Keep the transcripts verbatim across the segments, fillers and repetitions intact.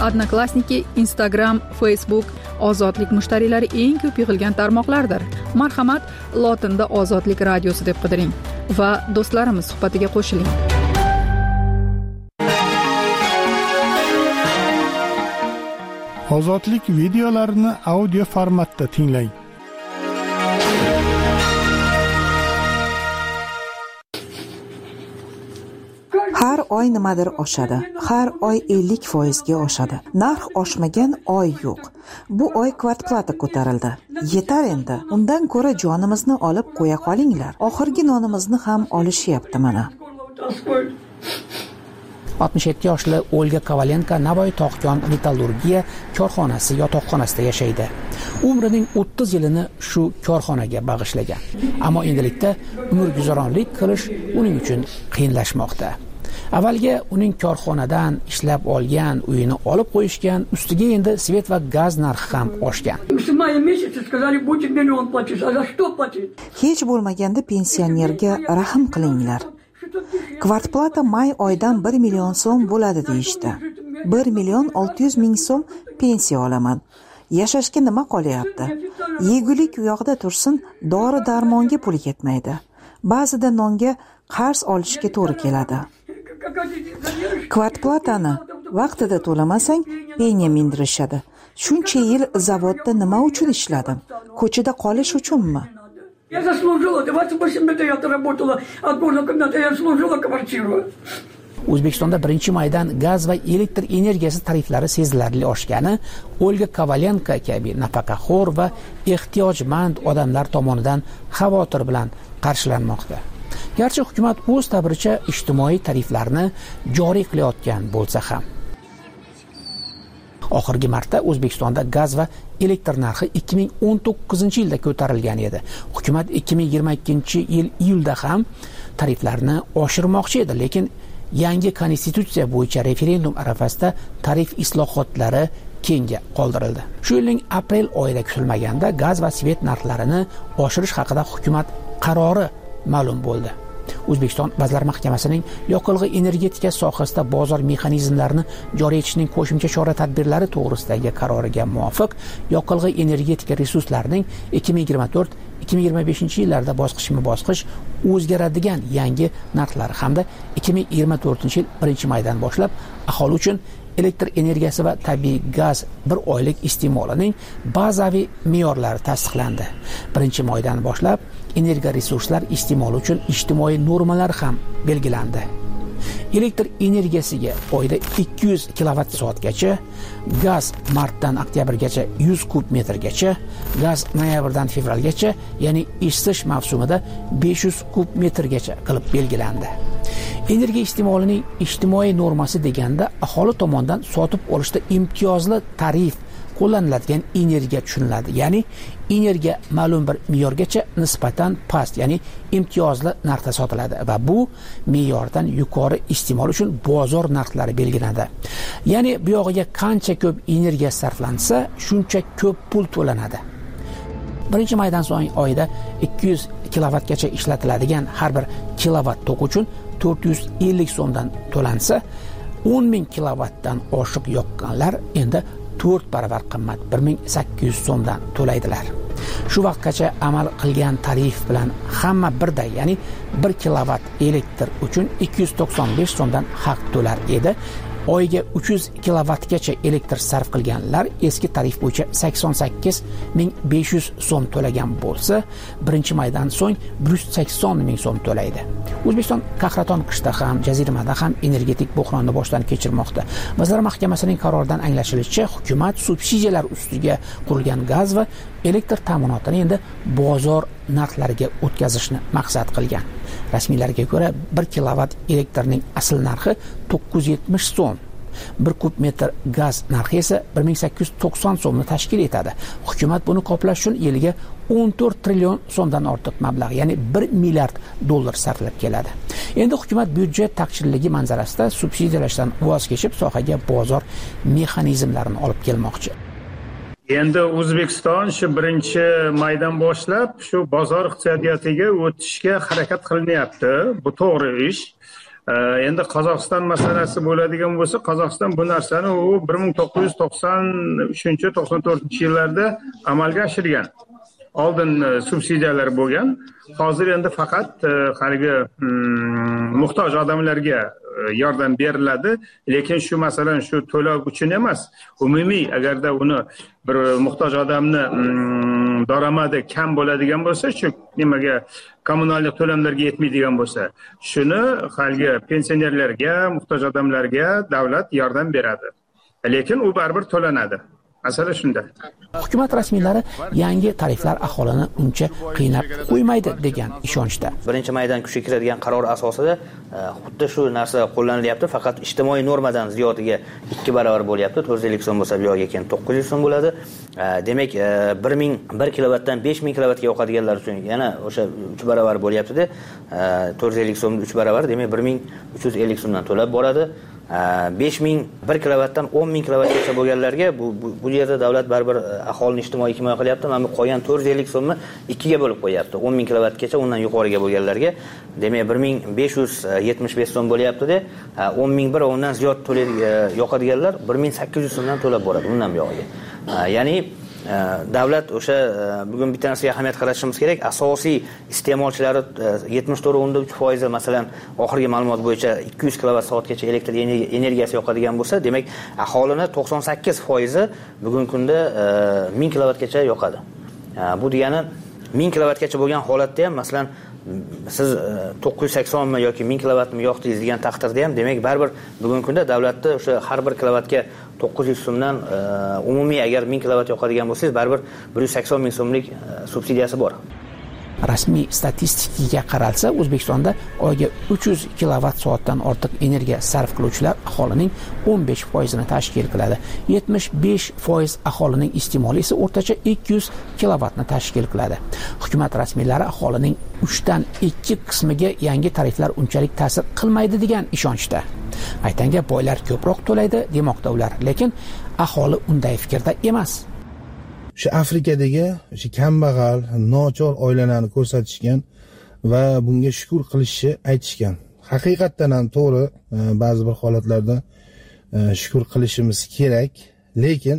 Odnoklassniki, Instagram, Facebook ozodlik mushtariylari eng ko'p yig'ilgan tarmoqlardir. Marhamat, lotinda Ozodlik radiosi deb qidiring va do'stlarimiz suhbatiga qo'shiling. Ozodlik videolarini audio formatda tinglang. Har oy nimadir oshadi. Har oy ellik foizga oshadi. Narx oshmagan oy yo'q. Bu oy kvartplata ko'tarildi. Yetar endi. Undan ko'ra jonimizni olib qo'ya qolinglar. Oxirgi nonimizni ham olishyapti mana. oltmish yetti yoshli Olga Kovalenko Navoiy tog'kon metallurgiya korxonasi yotoqxonasida yashaydi. Umrining o'ttiz yilini shu korxonaga bag'ishlagan. Ammo endilikda umrguzaronlik qilish uning uchun qiyinlashmoqda. Avvalga uning korxonadan ishlab olgan uyini olib qo'yishgan, ustiga endi svet va gaz narxi ham oshgan. Hech bo'lmaganda pensionerga rahm qilinglar. Kvartplata may oydan bir million so'm bo'ladi deyishdi. bir million olti yuz ming so'm pensiya olaman. Yashashga nima qolyapti? Yegulik u yoqda tursin, dori-darmonga pul ketmaydi. Ba'zida nonga qarz olishga to'g'ri keladi. Kvartplatani vaqtida to'lamasang, penya mindirishadi. Shuncha yil zavodda nima uchun ishladim? Ko'chada qolish uchunmi? Я заслужила, двадцать восемь лет я отработала, одна комната, я заслужила квартиру. O'zbekistonda birinchi maydan gaz va elektr energiyasi tariflari sezilarli oshgani Olga Kovalenko kabi nafaqaxo'r va ehtiyojmand odamlar tomonidan xavotir bilan qarshilanmoqda. Garchi hukumat o'z ta'biricha ijtimoiy tariflarni joriy qilayotgan bo'lsa ham. Oxirgi marta O'zbekistonda gaz va elektr narxi ikki ming o'n to'qqizinchi yilda ko'tarilgan edi. Hukumat ikki ming yigirma ikkinchi yil iyulda ham tariflarni oshirmoqchi edi, lekin yangi konstitutsiya bo'yicha referendum arafasida tarif islohotlari keyinga qoldirildi. Shu yilning aprel oyida kutilmaganda gaz va svet narxlarini oshirish haqida hukumat qarori ma'lum bo'ldi. O'zbekiston Vazirlar Mahkamasining yoqilg'i energetika sohasida bozor mexanizmlarini joriy etishning qo'shimcha chora-tadbirlari to'g'risidagi qaroriga muvofiq yoqilg'i energetika resurslarining ikki ming yigirma to'rt ikki ming yigirma beshinchi yillarda bosqichma-bosqich o'zgaradigan yangi narxlari hamda ikki ming yigirma to'rtinchi yil birinchi maydan boshlab aholi uchun elektr energiyasi va tabiiy gaz bir oylik iste'molining bazaviy me'yorlari tasdiqlandi. birinchi maydan boshlab energiya resurslar iste'moli uchun ijtimoiy normalar ham belgilandi. Elektr energiyasiga oyda ikki yuz kilovatt soatgacha, gaz martdan oktyabrgacha yuz kub metrgacha, gaz noyabrdan fevralgacha, ya'ni isitish mavsumida besh yuz kub metrgacha qilib belgilandi. Energiya iste'molining ijtimoiy normasi deganda aholi tomonidan sotib olishda imtiyozli tarif qo'llaniladigan energiya tushuniladi. Ya'ni energiya ma'lum bir me'yorgacha nisbatan past, ya'ni imtiyozli narxda sotiladi va bu me'yordan yuqori iste'mol uchun bozor narxlari belgilanadi. Ya'ni bu yog'iga qancha ko'p energiya sarflansa, shuncha ko'p pul to'lanadi. Birinchi maydan so'ng oyida ikki yuz kilovattgacha ishlatiladigan har bir kilovat tok uchun to'rt yuz ellik so'mdan to'lansa, o'n ming kilovattdan oshiq yoqqanlar endi to'rt baravar qimmat bir ming sakkiz yuz so'mdan to'laydilar. Shu vaqtgacha amal qilgan tarif bilan hamma birday, ya'ni bir kilovat elektr uchun ikki yuz to'qson besh so'mdan haq to'lar edi. Oyiga uch yuz kilovattgacha elektr sarf qilganlar eski tarif bo'yicha sakson sakkiz ming besh yuz so'm to'lagan bo'lsa, birinchi maydan so'ng bir yuz sakson ming so'm to'laydi. O'zbekiston qahraton qishda ham, jaziramada ham energetik bo'hronni boshdan kechirmoqda. Vazirlar Mahkamasining qaroridan anglashilishicha, hukumat subsidiyalar ustiga qurilgan gaz va elektr ta'minotini endi bozor narxlariga o'tkazishni maqsad qilgan. Rasmiylarga ko'ra bir kilovat elektrning asl narxi to'qqiz yuz yetmish so'm. bir kub metr gaz narxi esa bir ming sakkiz yuz to'qson so'mni tashkil etadi. Hukumat buni qoplash uchun yiliga o'n to'rt trillion so'mdan ortiq mablag', ya'ni bir milliard dollar sarflab keladi. Endi hukumat byudjet taqchilligi manzarasida subsidiyalashdan voz kechib, sohaga bozor mexanizmlarini olib kelmoqchi. Endi O'zbekiston shu birinchi maydan boshlab shu bozor iqtisodiyotiga o'tishga harakat qilinyapti. Bu to'g'ri ish. endi Qozog'iston masalasi bo'ladigan bo'lsa, Qozog'iston bu narsani u bir ming to'qqiz yuz to'qson uchinchi to'qson to'rtinchi yillarda amalga oshirgan. Oldin subsidiyalar bo'lgan. Hozir endi faqat haligi muhtoj odamlarga yordam beriladi, lekin shu masalan shu to'lov uchun emas, umumiy agarda uni bir muhtoj odamni daromadi kam bo'ladigan bo'lsa, shu nimaga kommunalniy to'lamlarga yetmaydigan bo'lsa, shuni haligi pensionerlarga, muhtoj odamlarga davlat yordam beradi. Lekin u baribir to'lanadi. Masala shunda. Hukumat rasmiylari yangi tariflar aholini uncha qiynab qo'ymaydi degan ishonchda. Birinchi maydan kuchga kiradigan qaror asosida xuddi shu narsa qo'llanilyapti, faqat ijtimoiy normadan ziyodiga ikki barobar bo'lyapti. to'rt yuz ellik so'm bo'lsa, bu yoqqa keyin to'qqiz yuz so'm bo'ladi. Demak, bir ming bir kilovatdan besh ming kilovatga yoqadiganlar uchun yana o'sha uch barobar bo'lyapti-da. to'rt yuz ellik so'mni uch barobar, demak bir ming uch yuz ellik so'mdan to'lab boradi. besh ming bir kilovatdan o'n ming kilovatgacha bo'lganlarga bu bu yerda davlat baribir aholini ijtimoiy himoya qilyapti. Mana bu qolgan to'rt yuz ellik so'mni ikkiga bo'lib qo'yapti. o'n ming kilovatgacha undan yuqoriga bo'lganlarga, demak bir ming besh yuz yetmish besh so'm bo'lyapti-da. o'n ming bir undan ziyod to'laydi yoqadiganlar bir ming sakkiz yuz so'mdan to'lab boradi undan buyog'iga. Ya'ni davlat o'sha bugun bitta narsaga ahamiyat qaratishimiz kerak. Asosiy iste'molchilari yetmish to'rt o'nda uch foiz masalan oxirgi ma'lumot bo'yicha ikki yuz kilovat soatgacha elektr energiyasi yoqadigan bo'lsa, demak aholini to'qson sakkiz foiz bugungi kunda ming kilovatgacha yoqadi. Bu degani ming kilovatgacha bo'lgan holatda ham masalan siz to'qqiz yuz sakson mi yoki ming kilovatni yoqdingiz degan taqdirda ham, demak baribir bugungi kunda davlatda o'sha har bir kilovatga to'qqiz yuz so'mdan umumiy agar ming kilovat yoqadigan bo'lsangiz, baribir bir yuz sakson ming so'mlik subsidiyasi bor. Rasmiy statistikaga qaralsa, O'zbekistonda oyga uch yuz kilovat soatdan ortiq energiya sarf qiluvchilar aholining o'n besh foizini tashkil qiladi. yetmish besh foiz aholining iste'moli esa o'rtacha ikki yuz kilovatni tashkil qiladi. Hukumat rasmiylari aholining uchdan ikki qismiga yangi tariflar unchalik ta'sir qilmaydi degan ishonchda. Aytanga boylar ko'proq to'laydi demoqda ular, lekin aholi unday fikrda emas. O'sha Afrikadagi o'sha kambag'al, nochor oilalarni ko'rsatishgan va bunga shukr qilishni aytishgan. Haqiqatdan ham to'g'ri, ba'zi bir holatlarda shukr qilishimiz kerak, lekin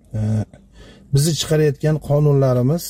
bizni chiqarayotgan qonunlarimiz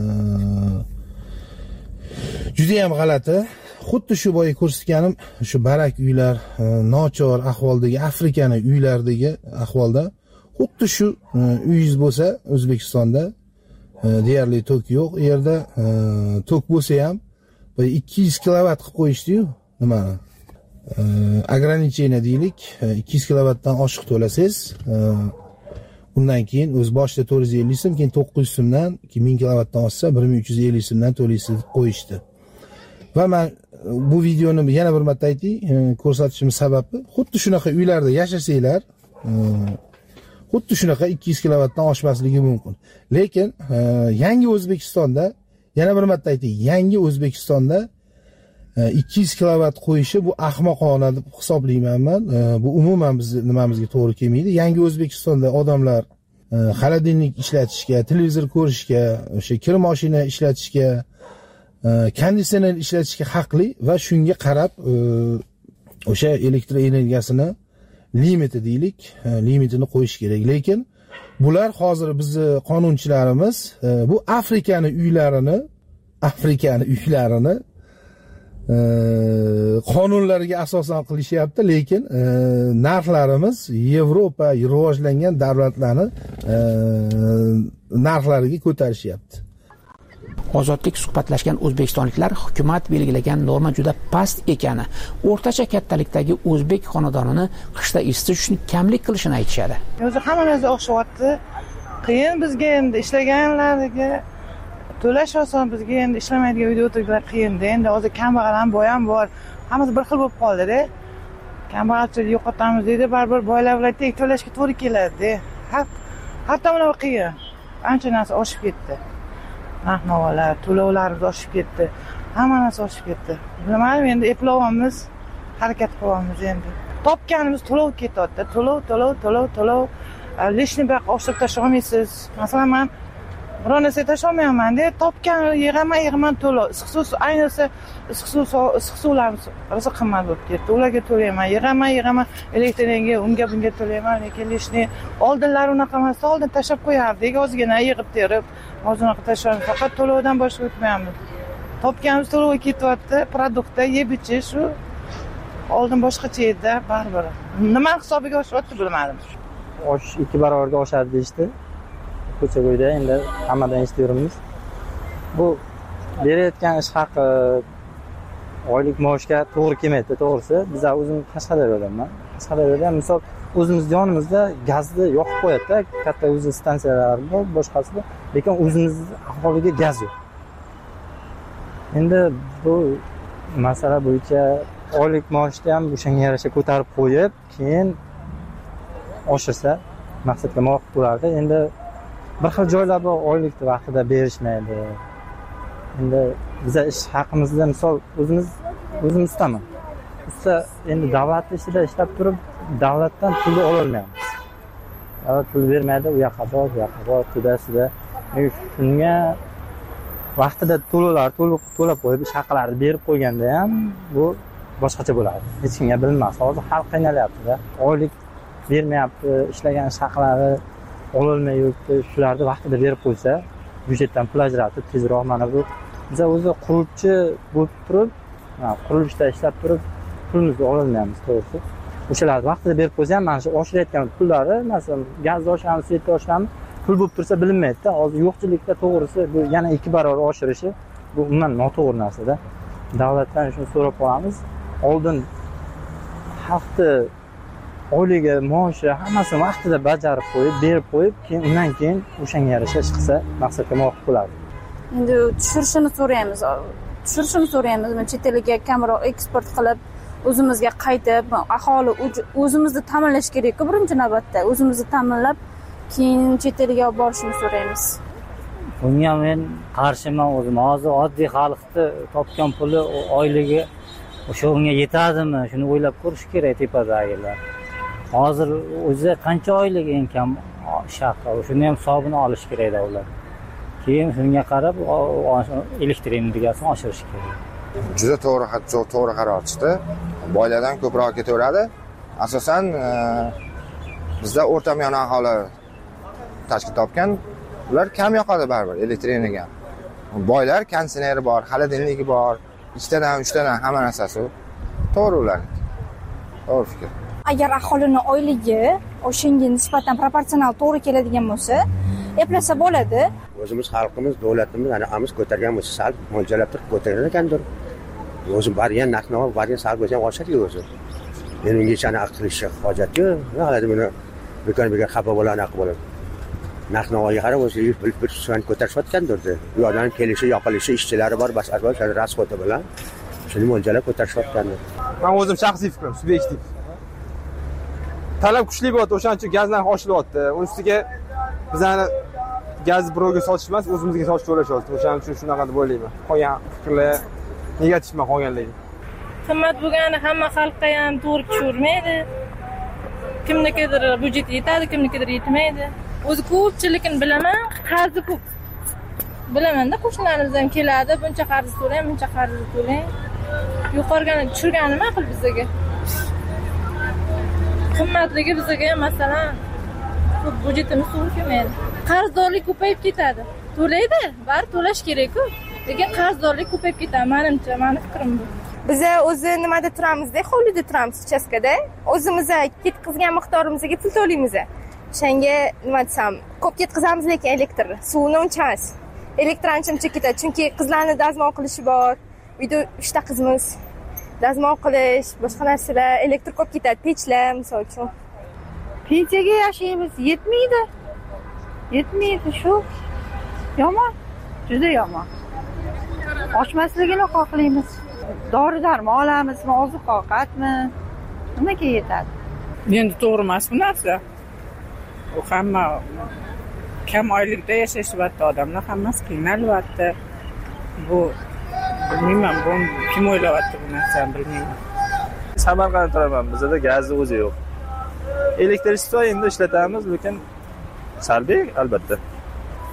juda ham g'alati. Xuddi shu boya ko'rsatganim, shu barak uylar, nochor ahvoldagi Afrikani uylardagi ahvolda xuddi shu uyingiz bo'lsa, O'zbekistonda deyarli tok yo'q. U yerda tok bo'lsa ham ikki yuz kilovat qilib qo'yishdi-yu, nima? Ограничение deylik, ikki yuz kilovatdan oshiq to'lasangiz, undan keyin o'z boshida to'rt yuz ellik so'm, keyin to'qqiz yuz so'mdan, ming kilovatdan oshsa bir ming uch yuz ellik so'mdan to'laysiz deb qo'yishdi. Va men bu videoni yana bir marta aytay, ko'rsatishim sababi xuddi shunaqa uylarda yashasanglar, xuddi shunaqa ikki yuz kilovatdan oshmasligi mumkin. Lekin yangi O'zbekistonda, yana bir marta aytay, yangi O'zbekistonda ikki yuz kilovat qo'yishi bu ahmoqona deb hisoblayman men. Bu umuman biz nimamizga to'g'ri kelmaydi. Yangi O'zbekistonda odamlar xolodilnik ishlatishga, televizor ko'rishga, o'sha kir mashina ishlatishga, konditsioner ishlatishga haqli va shunga qarab o'sha elektr energiyasini limiti deylik, limitini qo'yish kerak. Lekin bular hozir bizni qonunchilarimiz bu Afrikani uylarini, Afrikani uylarini qonunlarga asosan qilishyapti, lekin narxlarimiz Yevropa rivojlangan davlatlarni narxlariga ko'tarishyapti. Ozodlik suhbatlashgan o'zbekistonliklar hukumat belgilagan norma juda past ekani, o'rtacha kattalikdagi o'zbek xonadonini qishda isitish uchun kamlik qilishini aytishadi. O'zi hamma narsa o'xshyapti. Qiyin bizga endi ishlaganlarga to'lash oson, bizga endi ishlamaydigan uyda o'tirganlar qiyin-da. Endi hozir kambag'al ham, boy ham bor. Hammasi bir xil bo'lib qoldi-da. Kambag'alchilikni yo'qotamiz deydi, baribir boylar bilan teng to'lashga to'g'ri keladi-da. Har har tomonlama qiyin. Ancha narsa oshib ketdi. Narx-navolar, to'lovlarimiz oshib ketdi. Hamma narsa oshib ketdi. Bilmadim, endi eplovamiz, harakat qilyapmiz endi. Topganimiz to'lov ketyapti. To'lov, to'lov, to'lov, to'lov. Lishni bir oshirib tashlay olmaysiz. Masalan, men biror narsa tasholmayapman-da. Topgan yig'aman, yig'aman to'lov. Issiq suv, ayniqsa issiq suv, issiq suvlarimiz rosa qimmat bo'lib ketdi. Ularga to'layman, yig'aman, yig'aman, elektr energiya unga bunga to'layman, lekin lishni oldinlari unaqa emas, oldin tashab qo'yardik, ozgina yig'ib terib, hozir unaqa tashlaymiz. Faqat to'lovdan boshqa o'tmayapmiz. Topganimiz to'lovga ketyapti, produktda yeb ichish shu. Oldin boshqacha edi, baribir. Nima hisobiga oshyapti bilmadim. Osh ikki barobarga oshadi deyishdi. Ko'cha-ko'yda endi hammadan eshitib bu berayotgan ish haqi oylik maoshga to'g'ri kelmaydi, to'g'risi. Biz o'zim Qashqadaryodanman. Qashqadaryoda misol o'zimiz yonimizda gazni yoqib qo'yadi-da, katta o'zi stansiyalar bor, boshqasida, lekin o'zimiz aholiga gaz yo'q. Endi bu masala bo'yicha oylik maoshni ham o'shanga yarasha ko'tarib qo'yib, keyin oshirsa maqsadga muvofiq bo'lardi. Endi bir xil joylarda oylikni vaqtida berishmaydi. Endi biz ish haqimizda misol o'zimiz o'zimiz ustaman. Usta endi davlat ishida ishlab turib, davlatdan pul ola olmaymiz. Davlat pul bermaydi, u yoqqa bor, bu yoqqa bor, to'da-sida. Shunga vaqtida to'lovlar to'lib to'lab qo'yib, ish haqlarni berib qo'yganda ham bu boshqacha bo'lardi. Hech kimga bilinmas. Hozir xalq qiynalyapti-da. Oylik bermayapti, ishlagan ish haqlari ololmay yuribdi. Shularni vaqtida berib qo'ysa, byudjetdan pul ajratib, tezroq mana bu biz o'zi quruvchi bo'lib turib, qurilishda ishlab turib, pulimizni ololmaymiz, to'g'risi. O'shalarni vaqtida berib qo'ysa ham mana shu oshirayotgan pullari, masalan, gaz oshamiz, svet oshamiz, pul bo'lib tursa bilinmaydi-da. Hozir yo'qchilikda to'g'risi bu yana ikki barobar oshirishi bu umuman noto'g'ri narsa-da. Davlatdan shuni so'rab qolamiz. Oldin xalqni oyligi, maoshi hammasini vaqtida bajarib qo'yib, berib qo'yib, keyin undan keyin o'shanga yarasha ish qilsa maqsadga muvofiq bo'ladi. Endi tushirishini so'raymiz. Tushirishini so'raymiz. Chet elga kamroq eksport qilib, o'zimizga qaytib, aholi o'zimizni ta'minlash kerak-ku birinchi navbatda. O'zimizni ta'minlab, keyin chet elga olib borishni so'raymiz. Bunga men qarshiman o'zim. Hozir oddiy xalqni topgan puli, oyligi o'sha unga yetadimi? Shuni o'ylab ko'rish kerak tepadagilar. Hozir o'zi qancha oylik eng kam shaqqa, shuni ham hisobini olish kerak ular. Keyin shunga qarab elektr energiyasini oshirish kerak. Juda to'g'ri, to'g'ri qaror chiqdi. Boylardan ko'proq ketaveradi. Asosan bizda o'rta miyon aholi tashkil topgan, ular kam yoqadi baribir elektr energiya. Boylar konditsioneri bor, xolodilniki bor, ikkitadan, uchtadan hamma narsasi. To'g'ri ular. To'g'ri fikr. Agar aholining oyligi o'shanga nisbatan proporsional to'g'ri keladigan bo'lsa, eplasa bo'ladi. O'zimiz xalqimiz, davlatimiz ana amiz ko'targan bo'lsa, sal mo'ljallab turib ko'tarar ekandir. O'zi bargan narxni bargan sal bo'lsa ham oshadi-ku o'zi. Endi unga chana qilishga hojat yo'q. Hali buni bekor-bekor xafa bo'ladi, aqib bo'ladi. Narxni olga qarab o'zi bir so'm ko'tarishayotgandir. Bu odamning kelishi, yoqilishi, ishchilari bor, boshqa boshqa rasxoti bilan shuni mo'ljallab ko'tarishayotgandir. Men o'zim shaxsiy fikrim, subyektiv. Talab kuchli bo'ldi, o'shaning uchun gazlar oshiryapti. Uning ustiga bizani gaz birovga sotish emas, o'zimizga sotish to'lashyapti. O'shaning uchun shunaqa deb o'ylayman. Qolgan fikrlar negativman qolganligi. Qimmat bo'lgani hamma xalqqa ham to'g'ri tushurmaydi. Kimnikidir byudjet yetadi, kimnikidir yetmaydi. O'zi ko'pchilikni bilaman, qarzi ko'p. Bilaman-da, qo'shnilarimiz ham keladi, buncha qarz to'lang, buncha qarz to'lang. Yuqorgani tushirgani ma'qul bizga. Qimmatligi bizga masalan ko'p byudjetimiz to'g'ri kelmaydi. Qarzdorlik ko'payib ketadi. To'laydi, bari to'lash kerak-ku. Lekin qarzdorlik ko'payib ketadi, menimcha, meni fikrim bu. Biz o'zi nimada turamiz-da, hovlida turamiz, uchastkada. O'zimiz ketkizgan miqdorimizga pul to'laymiz. O'shanga nima desam, ko'p ketkizamiz, lekin elektr, suvni uncha emas. Elektr ancha ketadi, chunki qizlarni dazmol qilishi bor. Uyda uchta qizimiz. Dazmol qilish, boshqa narsalar, elektr ko'p ketadi, pechlar, misol uchun. Pensiyaga yashaymiz, yetmaydi. Yetmaydi shu. Yomon, juda yomon. Oshmasligini xohlaymiz. Dori-darmon olamizmi, oziq-ovqatmi? Nimaga yetadi? Endi to'g'ri emas bu narsa. U hamma kam oylikda yashashyapti odamlar, hammasi qiynalyapti. Bu bilmayman, bu kim o'ylayapti bu narsani bilmayman. Samarqandda turaman, bizda gazni o'zi yo'q. Elektrичество endi ishlatamiz, lekin salbiy albatta.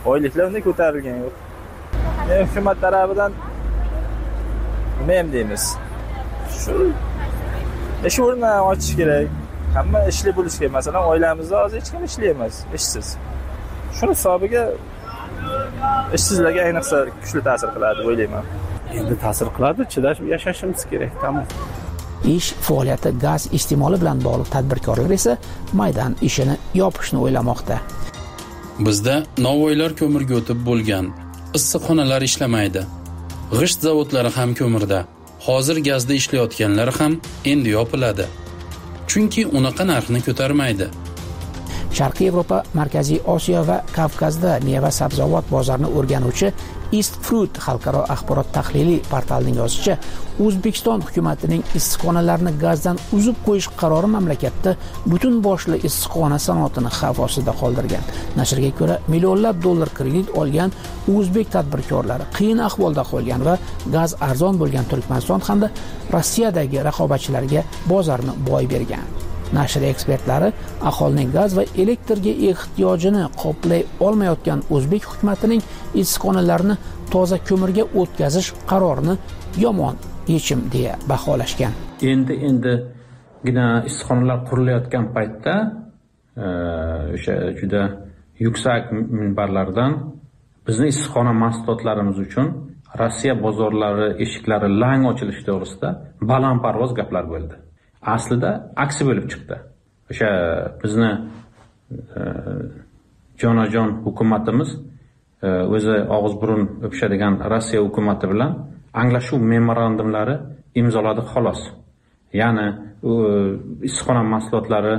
oyliklar unday ko'tarilgan yo'q. Men hukumat tarafidan nima ham deymiz? Shu ish o'rnini ochish kerak. Hamma ishli bo'lish kerak. Masalan, oilamizda hozir hech kim ishli emas, ishsiz. Shuni hisobiga ishsizlarga ayniqsa kuchli ta'sir qiladi deb o'ylayman. Endi ta'sir qiladi, chidash, yashashimiz kerak, tamom. Ish faoliyati gaz iste'moli bilan bog'liq tadbirkorlar esa maydon ishini yopishni o'ylamoqda. Bizda Navoiylar ko'mirga o'tib bo'lgan, issiqxonalar ishlamaydi. G'isht zavodlari ham ko'mirda. Hozir gazda ishlayotganlar ham endi yopiladi. Chunki unaqa narxni ko'tarmaydi. Sharqiy Yevropa, Markaziy Osiyo va Kavkazda meva sabzavot bozorini o'rganuvchi East Fruit xalqaro axborot tahliliy portalining yozishicha, O'zbekiston hukumatining issiqxonalarni gazdan uzib qo'yish qarori mamlakatda butun boshli issiqxona sanoatini xavf ostida qoldirgan. Nashrga ko'ra, millionlab dollar kredit olgan o'zbek tadbirkorlari qiyin ahvolda qolgan va gaz arzon bo'lgan Turkmaniston hamda Rossiyadagi raqobatchilarga bozorni boy bergan. Nashr ekspertlari aholining gaz va elektrga ehtiyojini qoplay olmayotgan o'zbek hukumatining issiqxonalarni toza ko'mirga o'tkazish qarorini yomon yechim deya baholashgan. Endi endigina issiqxonalar qurilayotgan paytda o'sha juda yuksak minbarlardan bizning issiqxona mahsulotlarimiz uchun Rossiya bozorlari eshiklari lang ochilishi to'g'risida balandparvoz gaplar bo'ldi. Aslida aksi bo'lib chiqdi. O'sha bizni e, jonajon hukumatimiz e, o'zi og'iz burun o'pishadigan Rossiya hukumati bilan anglashuv memorandumlari imzoladi xolos. Ya'ni issiqxona mahsulotlari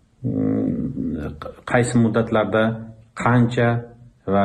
qaysi muddatlarda qancha va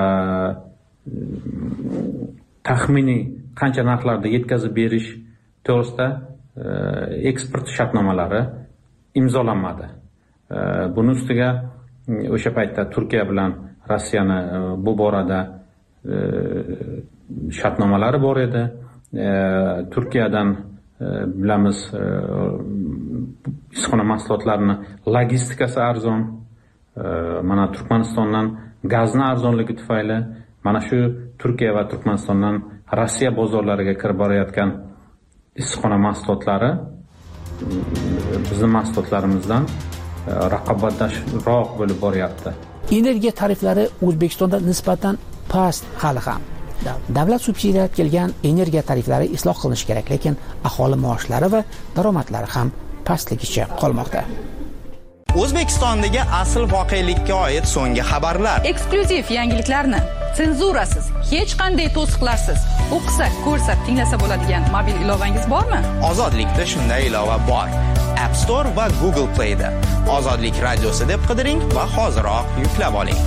taxminiy qancha narxlarda yetkazib berish to'g'risida eksport shartnomalari imzolanmadi. Buning ustiga o'sha paytda Turkiya bilan Rossiyani bu borada shartnomalari bor edi. Turkiyadan bilamiz issiqxona mahsulotlarini logistikasi arzon. Mana Turkmanistondan gazni arzonligi tufayli mana shu Turkiya va Turkmanistondan Rossiya bozorlariga kirib borayotgan issiqxona mahsulotlari bizning mahsulotlarimizdan raqobatbardoshroq bo'lib boryapti. Energiya tariflari O'zbekistonda nisbatan past hali ham. Davlat subsidiyalab kelgan energiya tariflari isloh qilinishi kerak, lekin aholi maoshlari va daromadlari ham pastligicha qolmoqda. O'zbekistondagi asl voqelikka oid so'nggi xabarlar, eksklyuziv yangiliklarni senzurasiz, hech qanday to'siqlarsiz o'qisak, ko'rsak, tinglasa bo'ladigan mobil ilovangiz bormi? Ozodlikda shunday ilova bor. App Store va Google Play da Ozodlik radiosi deb qidiring va hoziroq yuklab oling.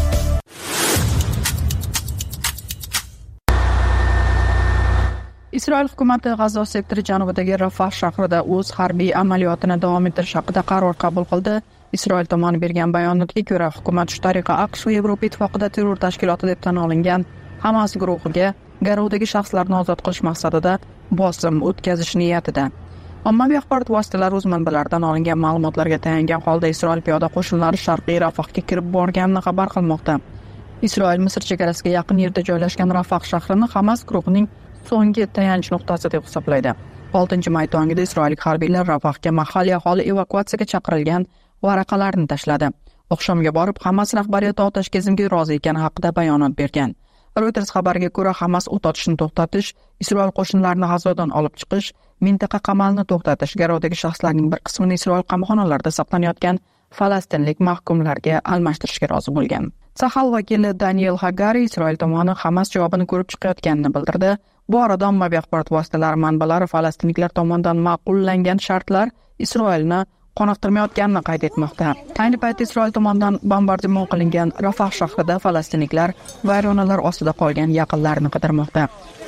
Isroil hukumati G'azo sektori janubidagi Rafah shahrida o'z harbiy amaliyotini davom ettirish haqida qaror qabul qildi. Isroil tomoni bergan bayonotga ko'ra, hukumat shu tariqa AQSh va Yevropa ittifoqida terror tashkiloti deb tan olingan Hamas guruhiga garovdagi shaxslarni ozod qilish maqsadida bosim o'tkazish niyatida. Ommaviy axborot vositalari o'z manbalaridan olingan ma'lumotlarga tayangan holda Isroil piyoda qo'shinlari sharqiy Rafahga kirib borganini xabar qilmoqda. Isroil Misr chegarasiga yaqin yerda joylashgan Rafah shahrini Hamas guruhining so'nggi tayanch nuqtasi deb hisoblaydi. oltinchi may tongida isroillik harbiylar Rafahga mahalliy aholi evakuatsiyaga chaqirilgan varaqalarni tashladi. Oqshomga borib Hamas rahbariyati otash kezimga rozi ekani haqida bayonot bergan. Reuters xabariga ko'ra, Hamas o't ochishni to'xtatish, Isroil qo'shinlarini G'azodan olib chiqish, mintaqa qamalni to'xtatish, garovdagi shaxslarning bir qismini Isroil qamoqxonalarida saqlanayotgan falastinlik mahkumlarga almashtirishga rozi bo'lgan. Sahal vakili Daniel Hagari Isroil tomoni Hamas javobini ko'rib chiqayotganini bildirdi. Bu orada ommaviy axborot vositalari manbalari falastinliklar tomonidan ma'qullangan shartlar Isroilni qoniqtirmayotganini qayd etmoqda. Ayni paytda Isroil tomonidan bombardimon qilingan Rafah shahrida falastinliklar vayronalar ostida qolgan yaqinlarini qidirmoqda.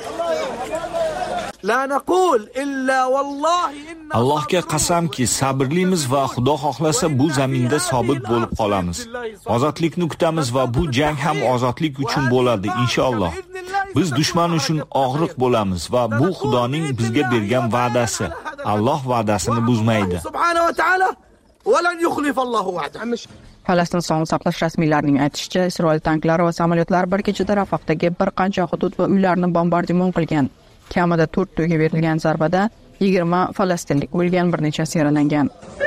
Allohga qasamki, sabrlimiz va Xudo xohlasa bu zaminda sobit bo'lib qolamiz. Ozodlikni kutamiz va bu jang ham ozodlik uchun bo'ladi, inshaalloh. Biz dushman uchun og'riq bo'lamiz va bu Xudoning bizga bergan va'dasi. Alloh va'dasini buzmaydi. Falastin sog'liqni saqlash rasmiylarining aytishicha, Isroil tanklari va samolyotlari bir kechada Rafahdagi bir qancha hudud va uylarni bombardimon qilgan. Kamida to'rt to'yga berilgan zarbada yigirma falastinlik o'lgan, bir nechasi yaralangan.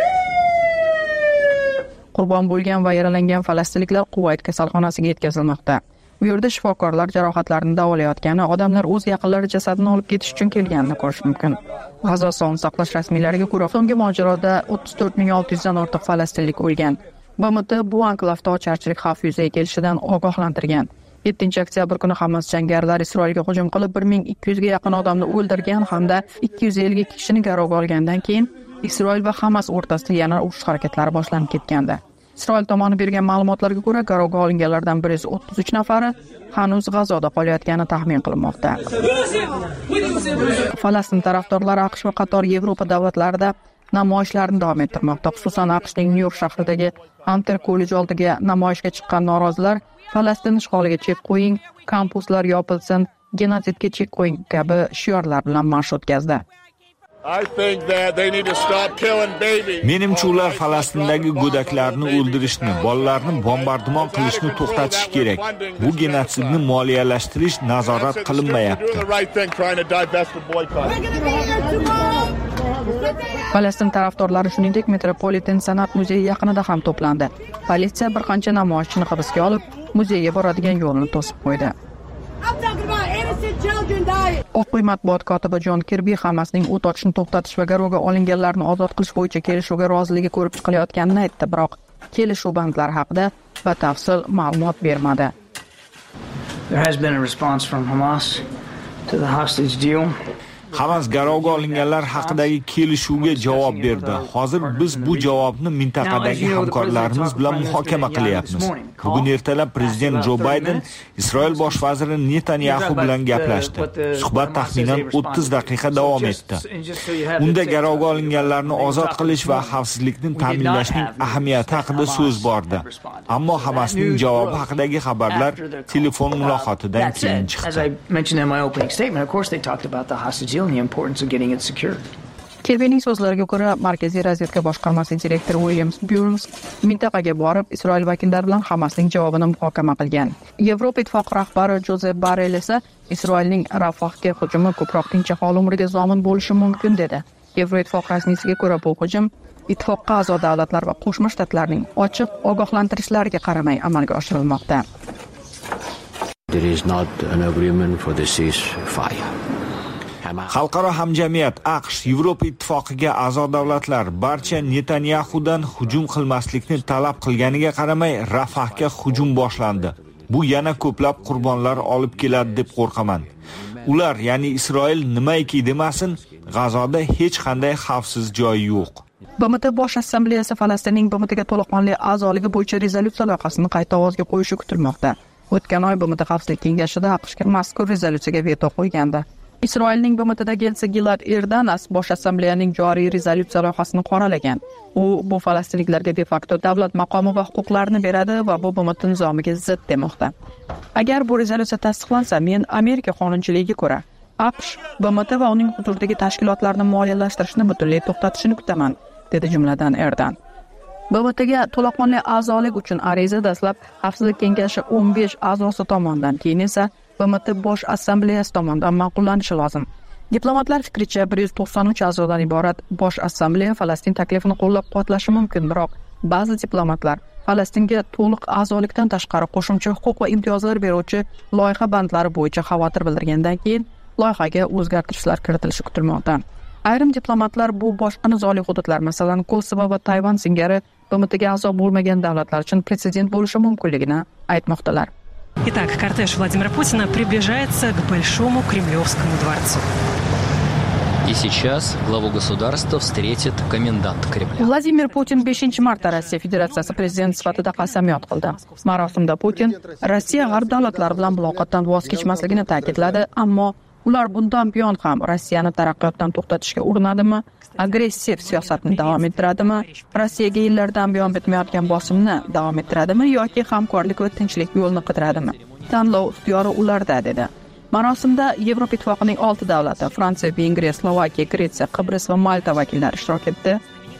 Qurbon bo'lgan va yaralangan falastinliklar Quvayt kasalxonasiga yetkazilmoqda. Bu yerda shifokorlar jarohatlarini davolayotgani, odamlar o'z yaqinlari jasadini olib ketish uchun kelganini ko'rish mumkin. G'azo sog'liqni saqlash rasmiylariga ko'ra, so'nggi mojaroda o'ttiz to'rt ming olti yuz dan ortiq falastinlik o'lgan. B M T bu anklavda ocharchilik xavfi yuzaga kelishidan ogohlantirgan. yettinchi oktyabr kuni Hamas jangarilar Isroilga hujum qilib bir ming ikki yuzga yaqin odamni o'ldirgan hamda ikki yuz ellik ikki kishini garovga olgandan keyin Isroil va Hamas o'rtasida yana urush harakatlari boshlanib ketgandi. Isroil tomoni bergan ma'lumotlarga ko'ra, garovga olinganlardan bir yuz o'ttiz uch nafari hanuz G'azoda qolayotgani taxmin qilinmoqda. Falastin tarafdorlari AQSh va qator Yevropa davlatlarida namoyishlarni davom ettirmoqda. Xususan, AQShning Nyu-York shahridagi Hunter kollej oldiga namoyishga chiqqan norozilar Falastin ishg'oliga chek qo'ying, kampuslar yopilsin, genotsidga chek qo'ying kabi shiorlar bilan marsh o'tkazdi. Menimcha ular Falastindagi go'daklarni o'ldirishni, bolalarni bombardimon qilishni to'xtatish kerak. Bu genotsidni moliyalashtirish nazorat qilinmayapti. Falastin tarafdorlari shuningdek Metropolitan san'at muzeyi yaqinida ham to'plandi. Politsiya bir qancha namoyishchini hibsga olib, muzeyga boradigan yo'lni to'sib qo'ydi. Oq uy matbuot kotibi Jon Kirbi Hamasning o't ochishni to'xtatish va garovga olinganlarni ozod qilish bo'yicha kelishuvga roziligi ko'rib chiqilayotganini aytdi, biroq kelishuv bandlari haqida batafsil ma'lumot bermadi. There has been a response from Hamas to the hostage deal. Hamas garovga olinganlar haqidagi kelishuvga javob berdi. Hozir biz bu javobni mintaqadagi hamkorlarimiz bilan muhokama qilyapmiz. Bugun ertalab prezident Jo Bayden Isroil bosh vaziri Netanyahu bilan gaplashdi. Suhbat taxminan o'ttiz daqiqa davom etdi. Unda garovga olinganlarni ozod qilish va xavfsizlikni ta'minlashning ahamiyati haqida so'z bordi. Ammo Hamasning javobi haqidagi xabarlar telefon muloqotidan keyin chiqdi. The importance of getting it secured. Kirbining so'zlariga ko'ra, Markaziy razvedka boshqarmasi direktori Williams Burns mintaqaga borib, Isroil vakillari bilan Hamasning javobini muhokama qilgan. Yevropa ittifoqi rahbari Jozef Borrell esa Isroilning Rafahga hujumi ko'proq tinch aholi umriga zomin bo'lishi mumkin dedi. Yevroittifoq rasmiysiga ko'ra, bu hujum ittifoqqa a'zo davlatlar va Qo'shma Shtatlarning ochiq ogohlantirishlariga qaramay amalga oshirilmoqda. There is not an agreement for the ceasefire. Xalqaro hamjamiyat, AQSh, Yevropa ittifoqiga a'zo davlatlar barcha Netanyahudan hujum qilmaslikni talab qilganiga qaramay Rafahga hujum boshlandi. Bu yana ko'plab qurbonlar olib keladi deb qo'rqaman. Ular, ya'ni Isroil nimaiki demasin, G'azoda hech qanday xavfsiz joy yo'q. B M T Bosh assambleyasi Falastinning B M Tga to'laqonli a'zoligi bo'yicha rezolyutsiya loyihasini qayta ovozga qo'yishi kutilmoqda. O'tgan oy B M T Xavfsizlik kengashida AQShga mazkur rezolyutsiyaga veto qo'ygandi. Isroilning B M Tdagi elchisi Gilad Erdanas Bosh assambleyaning joriy rezolyutsiya loyihasini qoralagan. U bu falastinliklarga de facto davlat maqomi va huquqlarini beradi va bu B M T nizomiga zid demoqda. Agar bu rezolyutsiya tasdiqlansa, men Amerika qonunchiligiga ko'ra AQSh B M T va uning huzuridagi tashkilotlarni moliyalashtirishni butunlay to'xtatishini kutaman, dedi jumladan Erdan. B M Tga to'laqonli a'zolik uchun ariza dastlab Xavfsizlik kengashi o'n besh a'zosi tomonidan, keyin esa B M T Bosh assambleyasi tomonidan ma'qullanishi lozim. Diplomatlar fikricha bir yuz to'qson uch a'zodan iborat Bosh assambleya Falastin taklifini qo'llab-quvvatlashi mumkin, biroq ba'zi diplomatlar Falastinga to'liq a'zolikdan tashqari qo'shimcha huquq va imtiyozlar beruvchi loyiha bandlari bo'yicha xavotir bildirgandan keyin loyihaga o'zgartirishlar kiritilishi kutilmoqda. Ayrim diplomatlar bu boshqa nizoli hududlar, masalan, Kosovo va Tayvan singari B M Tga a'zo bo'lmagan davlatlar uchun pretsedent bo'lishi mumkinligini aytmoqdalar. Итак, кортеж Владимира Путина приближается к Большому Кремлевскому дворцу. И сейчас главу государства встретит комендант Кремля. Vladimir Putin beshinchi marta Rossiya Federatsiyasi prezidenti sifatida qasamyod qildi. Marosimda Putin Rossiya g'arb davlatlari bilan muloqotdan voz kechmasligini ta'kidladi, ammo ular bundan buyon ham Rossiyani taraqqiyotdan to'xtatishga urinadimi, agressiv siyosatni davom ettiradimi, Rossiyaga yillardan buyon bitmayotgan bosimni davom ettiradimi yoki hamkorlik va tinchlik yo'lini qidiradimi? Tanlov ixtiyori ularda, dedi. Marosimda Yevropa ittifoqining olti davlati, Fransiya, Vengriya, Slovakiya, Gretsiya, Qibros va Malta vakillari ishtirok etdi.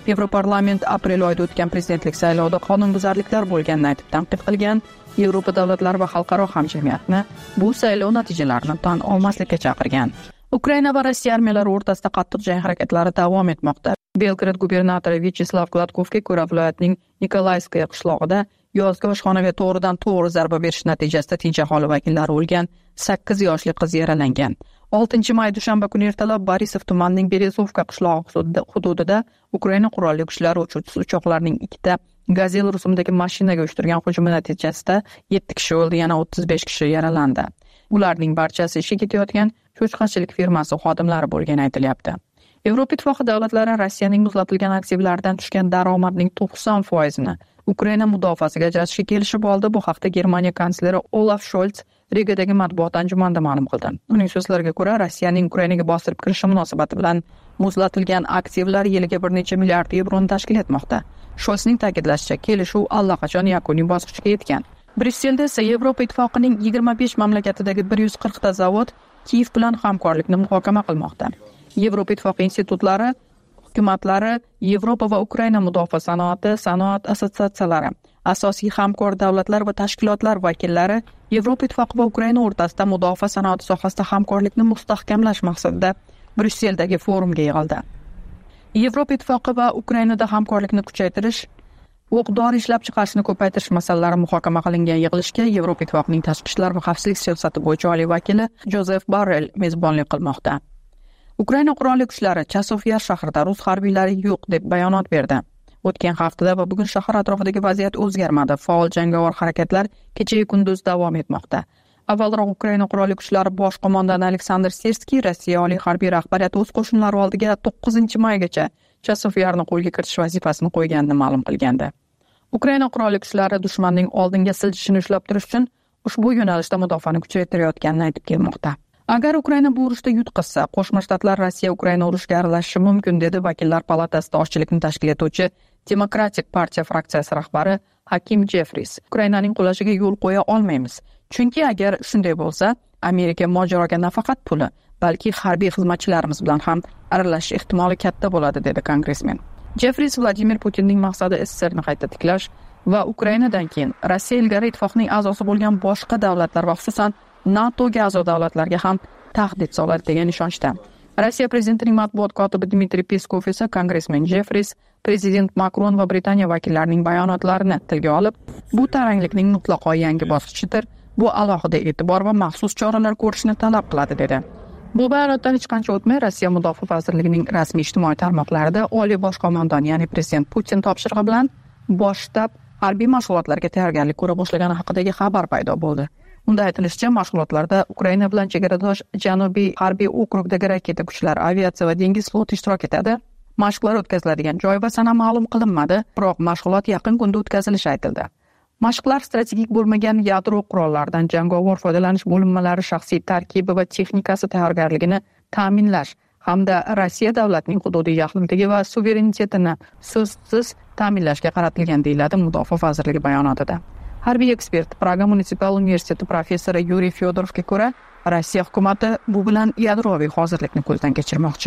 Yevroparlament aprel oyida o'tgan prezidentlik saylovida qonunbuzarliklar bo'lganini aytib tanqid qilgan. Yevropa davlatlari va xalqaro hamjamiyatni bu saylov natijalarini tan olmaslikka chaqirgan. Ukraina va Rossiya armiyalari o'rtasida qattiq jang harakatlari davom etmoqda. Belgrad gubernatori Vyacheslav Gladkovga ko'ra, viloyatning Nikolayskaya qishlog'ida yozgi oshxonaga to'g'ridan to'g'ri zarba berish natijasida tinch aholi vakillari o'lgan, sakkiz yoshli qiz yaralangan. oltinchi may dushanba kuni ertalab Borisov tumanining Berezovka qishlog'i hududida Ukraina qurolli kuchlari uchuvchisi uchoqlarning ikkita Gazel rusumdagi mashinaga uyushtirgan hujumi natijasida yetti kishi o'ldi, yana o'ttiz besh kishi yaralandi. Ularning barchasi ishga ketayotgan cho'chqachilik firmasi xodimlari bo'lgani aytilyapti. Yevropa Ittifoqi davlatlari Rossiyaning muzlatilgan aktivlardan tushgan daromadning to'qson foizini Ukraina mudofaasiga ajratishga kelishib oldi. Bu haqda Germaniya kansleri Olaf Scholz Rigadagi matbuot anjumanida ma'lum qildi. Uning so'zlariga ko'ra, Rossiyaning Ukrainaga bostirib kirishi munosabati bilan muzlatilgan aktivlar yiliga bir necha milliard yevroni tashkil etmoqda. Scholzning ta'kidlashicha, kelishuv allaqachon yakuniy bosqichga yetgan. Bryusselda esa Yevropa Ittifoqining yigirma besh mamlakatidagi bir yuz qirq ta zavod Kiyev bilan hamkorlikni muhokama qilmoqda. Yevropa Ittifoqi institutlari, hukumatlari, Yevropa va Ukraina mudofaa sanoati, sanoat assotsiatsiyalari, asosiy hamkor davlatlar va tashkilotlar vakillari Yevropa Ittifoqi va Ukraina o'rtasida mudofaa sanoati sohasida hamkorlikni mustahkamlash maqsadida Bryusseldagi forumga yig'ildi. Yevropa Ittifoqi va Ukrainada hamkorlikni kuchaytirish, o'q-dori ishlab chiqarishni ko'paytirish masalalari muhokama qilingan yig'ilishga Yevropa Ittifoqining tashqi ishlar va xavfsizlik siyosati bo'yicha oliy vakili Jozef Borrell mezbonlik qilmoqda. Ukraina qurolli kuchlari Chasovyar shahrida rus harbiylari yo'q deb bayonot berdi. O'tgan haftada va bugun shahar atrofidagi vaziyat o'zgarmadi. Faol jangovar harakatlar kecha-yu kunduz davom etmoqda. Avvalroq Ukraina qurolli kuchlari bosh qo'mondoni Aleksandr Sirskiy Rossiya oliy harbiy rahbariyati o'z qo'shinlari oldiga to'qqizinchi maygacha Chasovyarni qo'lga kiritish vazifasini qo'yganini ma'lum qilgandi. Ukraina qurolli kuchlari dushmanning oldinga siljishini ushlab turish uchun ushbu yo'nalishda mudofaani kuchaytirayotganini aytib kelmoqda. Agar Ukraina bu urushda yutqazsa, Qo'shma Shtatlar Rossiya Ukraina urushiga aralashishi mumkin, dedi Vakillar palatasida oshchilikni tashkil etuvchi Demokratik partiya fraksiyasi rahbari Hakim Jeffries. Ukrainaning qulashiga yo'l qo'ya olmaymiz. Chunki agar shunday bo'lsa, Amerika mojaroga nafaqat puli, balki harbiy xizmatchilarimiz bilan ham aralashish ehtimoli katta bo'ladi, dedi kongressmen. Jeffries Vladimir Putinning maqsadi S S S Rni qayta tiklash va Ukrainadan keyin Rossiya ilgari ittifoqning a'zosi bo'lgan boshqa davlatlar va xususan NATOga a'zo davlatlarga ham tahdid soladi degan ishonchda. Rossiya prezidentining matbuot kotibi Dmitriy Peskov esa kongressmen Jeffries, prezident Makron va Britaniya vakillarining bayonotlarini tilga olib, bu taranglikning mutlaqo yangi bosqichidir, bu alohida e'tibor va maxsus choralar ko'rishni talab qiladi, dedi. Bu bayonotdan hech qancha o'tmay Rossiya Mudofaa vazirligining rasmiy ijtimoiy tarmoqlarida oliy bosh qo'mondon, ya'ni prezident Putin topshirig'i bilan bosh shtab harbiy mashg'ulotlarga tayyorgarlik ko'ra boshlagani haqidagi xabar paydo bo'ldi. Unda aytilishicha, mashg'ulotlarda Ukraina bilan chegaradosh Janubiy harbiy okrugdagi raketa kuchlari, aviatsiya va dengiz floti ishtirok etadi. Mashqlar o'tkaziladigan joy va sana ma'lum qilinmadi, biroq mashg'ulot yaqin kunda o'tkazilishi aytildi. Mashqlar strategik bo'lmagan yadro qurollaridan jangovar foydalanish bo'linmalari shaxsiy tarkibi va texnikasi tayyorgarligini ta'minlash hamda Rossiya davlatining hududiy yaxlitligi va suverenitetini so'zsiz ta'minlashga qaratilgan, deyiladi Mudofaa vazirligi bayonotida. Harbiy ekspert, Praga munitsipal universiteti professori Yuriy Fyodorovga ko'ra, Rossiya hukumati bu bilan yadroviy hozirlikni ko'zdan kechirmoqchi.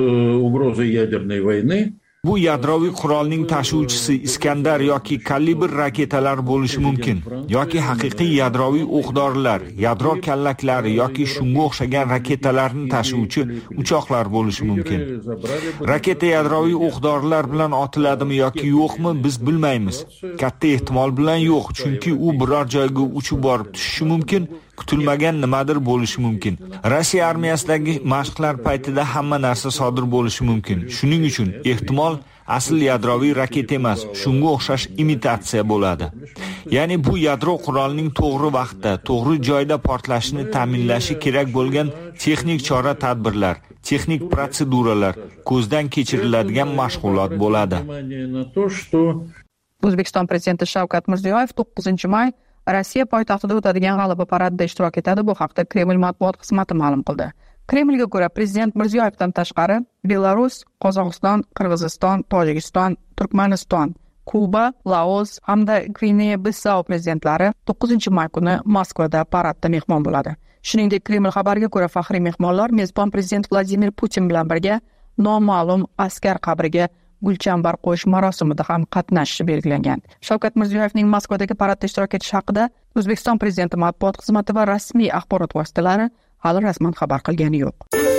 Угрозы ядерной войны Bu yadroviy qurolning tashuvchisi Iskandar yoki kalibr raketalar bo'lishi mumkin, yoki haqiqiy yadroviy o'q-dorilar, yadro kallaklari yoki shunga o'xshagan raketalarni tashuvchi uchoqlar bo'lishi mumkin. Raketa yadroviy o'q-dorilar bilan otiladimi yoki yo'qmi, biz bilmaymiz. Katta ehtimol bilan yo'q, chunki u biror joyga uchib borib tushishi mumkin. Kutilmagan nimadir bo'lishi mumkin. Rossiya armiyasidagi mashqlar paytida hamma narsa sodir bo'lishi mumkin. Shuning uchun ehtimol asl yadroviy raketa emas, shunga o'xshash imitatsiya bo'ladi. Ya'ni bu yadro qurolining to'g'ri vaqtda, to'g'ri joyda portlashini ta'minlashi kerak bo'lgan texnik chora-tadbirlar, texnik protseduralar, ko'zdan kechiriladigan mashg'ulot bo'ladi. O'zbekiston prezidenti Shavkat Mirziyoyev to'qqizinchi may Rossiya poytaxtida o'tadigan g'alaba paradida ishtirok etadi. Bu haqda Kreml matbuot xizmati ma'lum qildi. Kremlga ko'ra, prezident Mirziyoyevdan tashqari Belarus, Qozog'iston, Qirg'iziston, Tojikiston, Turkmaniston, Kuba, Laos hamda Gvineya-Bissau prezidentlari to'qqizinchi may kuni Moskvada paradda mehmon bo'ladi. Shuningdek, Kreml xabariga ko'ra, faxriy mehmonlar mezbon prezident Vladimir Putin bilan birga noma'lum askar qabriga gulchambar qo'yish marosimida ham qatnashishi belgilangan. Shavkat Mirziyoyevning Moskvadagi paradda ishtirok etishi haqida O'zbekiston Prezidenti matbuot xizmati va rasmiy axborot vositalari hali rasman xabar qilgani yo'q.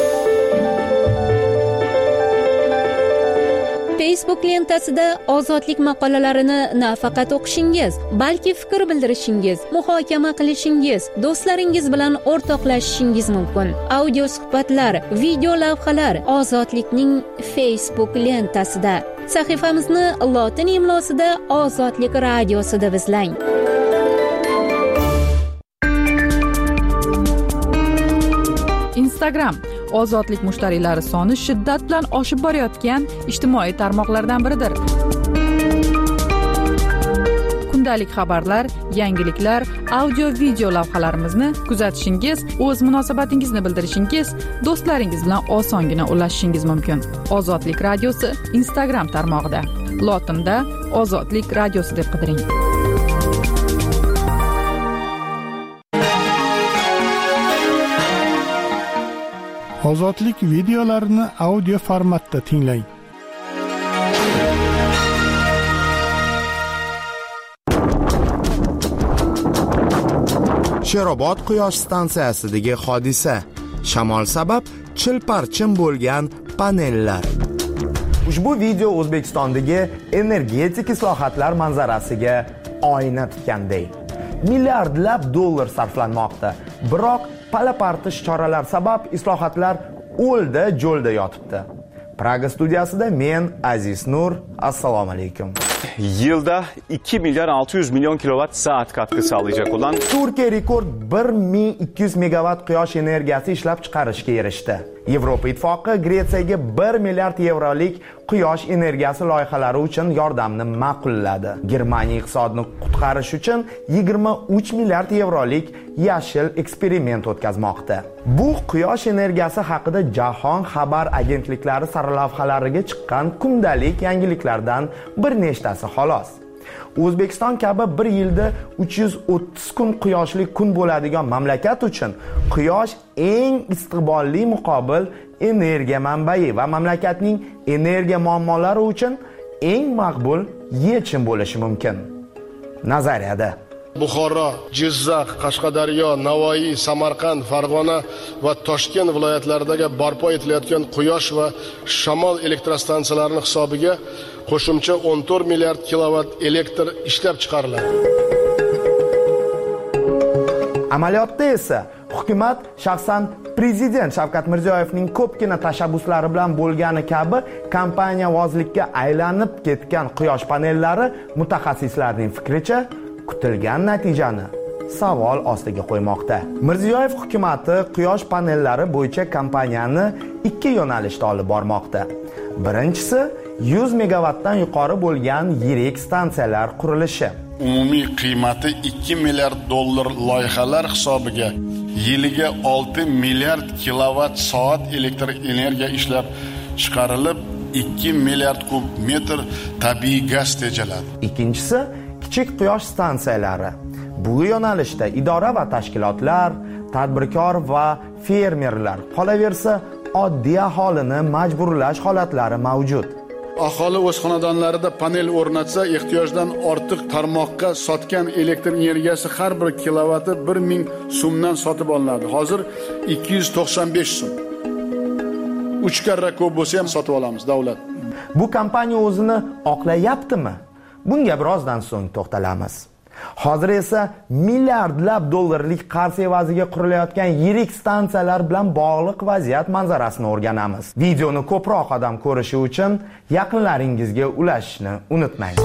Facebook lentasida ozodlik maqolalarini nafaqat o'qishingiz, balki fikr bildirishingiz, muhokama qilishingiz, do'stlaringiz bilan o'rtoqlashishingiz mumkin. Audio suhbatlar, video lavhalar Ozodlikning Facebook lentasida. Sahifamizni lotin imlosida Ozodlik radiosida izlang. Instagram ozodlik mushtariylari soni shiddat bilan oshib borayotgan ijtimoiy tarmoqlardan biridir. Kundalik xabarlar, yangiliklar, audio video lavhalarimizni kuzatishingiz, o'z munosabatingizni bildirishingiz, do'stlaringiz bilan osongina ulashishingiz mumkin. Ozodlik radiosi Instagram tarmog'ida. Lotinda Ozodlik radiosi deb qidiring. Ozodlik videolarini audio formatda tinglang. Sherobod quyosh stansiyasidagi hodisa. Shamol sabab chilparchin bo'lgan panellar. Ushbu video O'zbekistondagi energetik islohotlar manzarasiga oyna tutganday. Milliardlab dollar sarflanmoqda. Biroq pala-partish choralar sabab islohotlar o'lda jo'lda yotibdi. Praga studiyasida men Aziz Nur, assalomu alaykum. Yılda iki milyar altı yüz milyon kilowatt saat katkı sağlayacak olan Turkiya rekord bir ming ikki yuz megawatt quyosh energiyasi ishlab chiqarishga erishdi. Yevropa Ittifoqi Gretsiyaga bir milliard yevrolik quyosh energiyasi loyihalari uchun yordamni ma'qulladi. Germaniya iqtisodini qutqarish uchun yigirma uch milliard yevrolik yashil eksperiment o'tkazmoqda. Bu quyosh energiyasi haqida jahon xabar agentliklari sarlavhalariga chiqqan kundalik yangiliklardan bir nechtasi xolos. O'zbekiston kabi bir yilda uch yuz o'ttiz kun quyoshli kun bo'ladigan mamlakat uchun quyosh eng istiqbolli muqobil energiya manbai va mamlakatning energiya muammolari uchun eng maqbul yechim bo'lishi mumkin. Nazariyada Buxoro, Jizzax, Qashqadaryo, Navoiy, Samarqand, Farg'ona va Toshkent viloyatlaridagi barpo etilayotgan quyosh va shamol elektrostansiyalarining hisobiga qo'shimcha o'n to'rt milliard kilowatt elektr ishlab chiqariladi. Amaliyotda esa hukumat shaxsan Prezident Shavkat Mirziyoyevning ko'pgina tashabbuslari bilan bo'lgani kabi kompaniya vozlikka aylanib ketgan quyosh panellari mutaxassislarning fikricha kutilgan natijani savol ostiga qo'ymoqda. Mirziyoyev hukumatı quyosh panellari bo'yicha kompaniyani ikki yo'nalishda olib bormoqda. Birinchisi yuz megawattdan yuqori bo'lgan yirik stansiyalar qurilishi. Umumiy qiymati ikki milliard dollar loyihalar hisobiga yiliga olti milliard kilowatt soat elektr energiya ishlab chiqarilib, ikki milliard kub metr tabiiy gaz tejaladi. Ikkinchisi kichik quyosh stansiyalari. Bu yo'nalishda idora va tashkilotlar, tadbirkor va fermerlar, qolaversa oddiy aholini majburlash holatlari mavjud. Aholi o'z xonadonlarida panel o'rnatsa, ehtiyojdan ortiq tarmoqqa sotgan elektr energiyasi har bir kilovati bir ming so'mdan sotib olinadi. Hozir ikki yuz to'qson besh so'm. uch karra ko'p bo'lsa ham sotib olamiz davlat. Bu kompaniya o'zini oqlayaptimi? Bunga birozdan so'ng to'xtalamiz. Hozir esa milliardlab dollarlik qarz evaziga qurilayotgan yirik stansiyalar bilan bog'liq vaziyat manzarasini o'rganamiz. Videoni ko'proq odam ko'rishi uchun yaqinlaringizga ulashishni unutmang.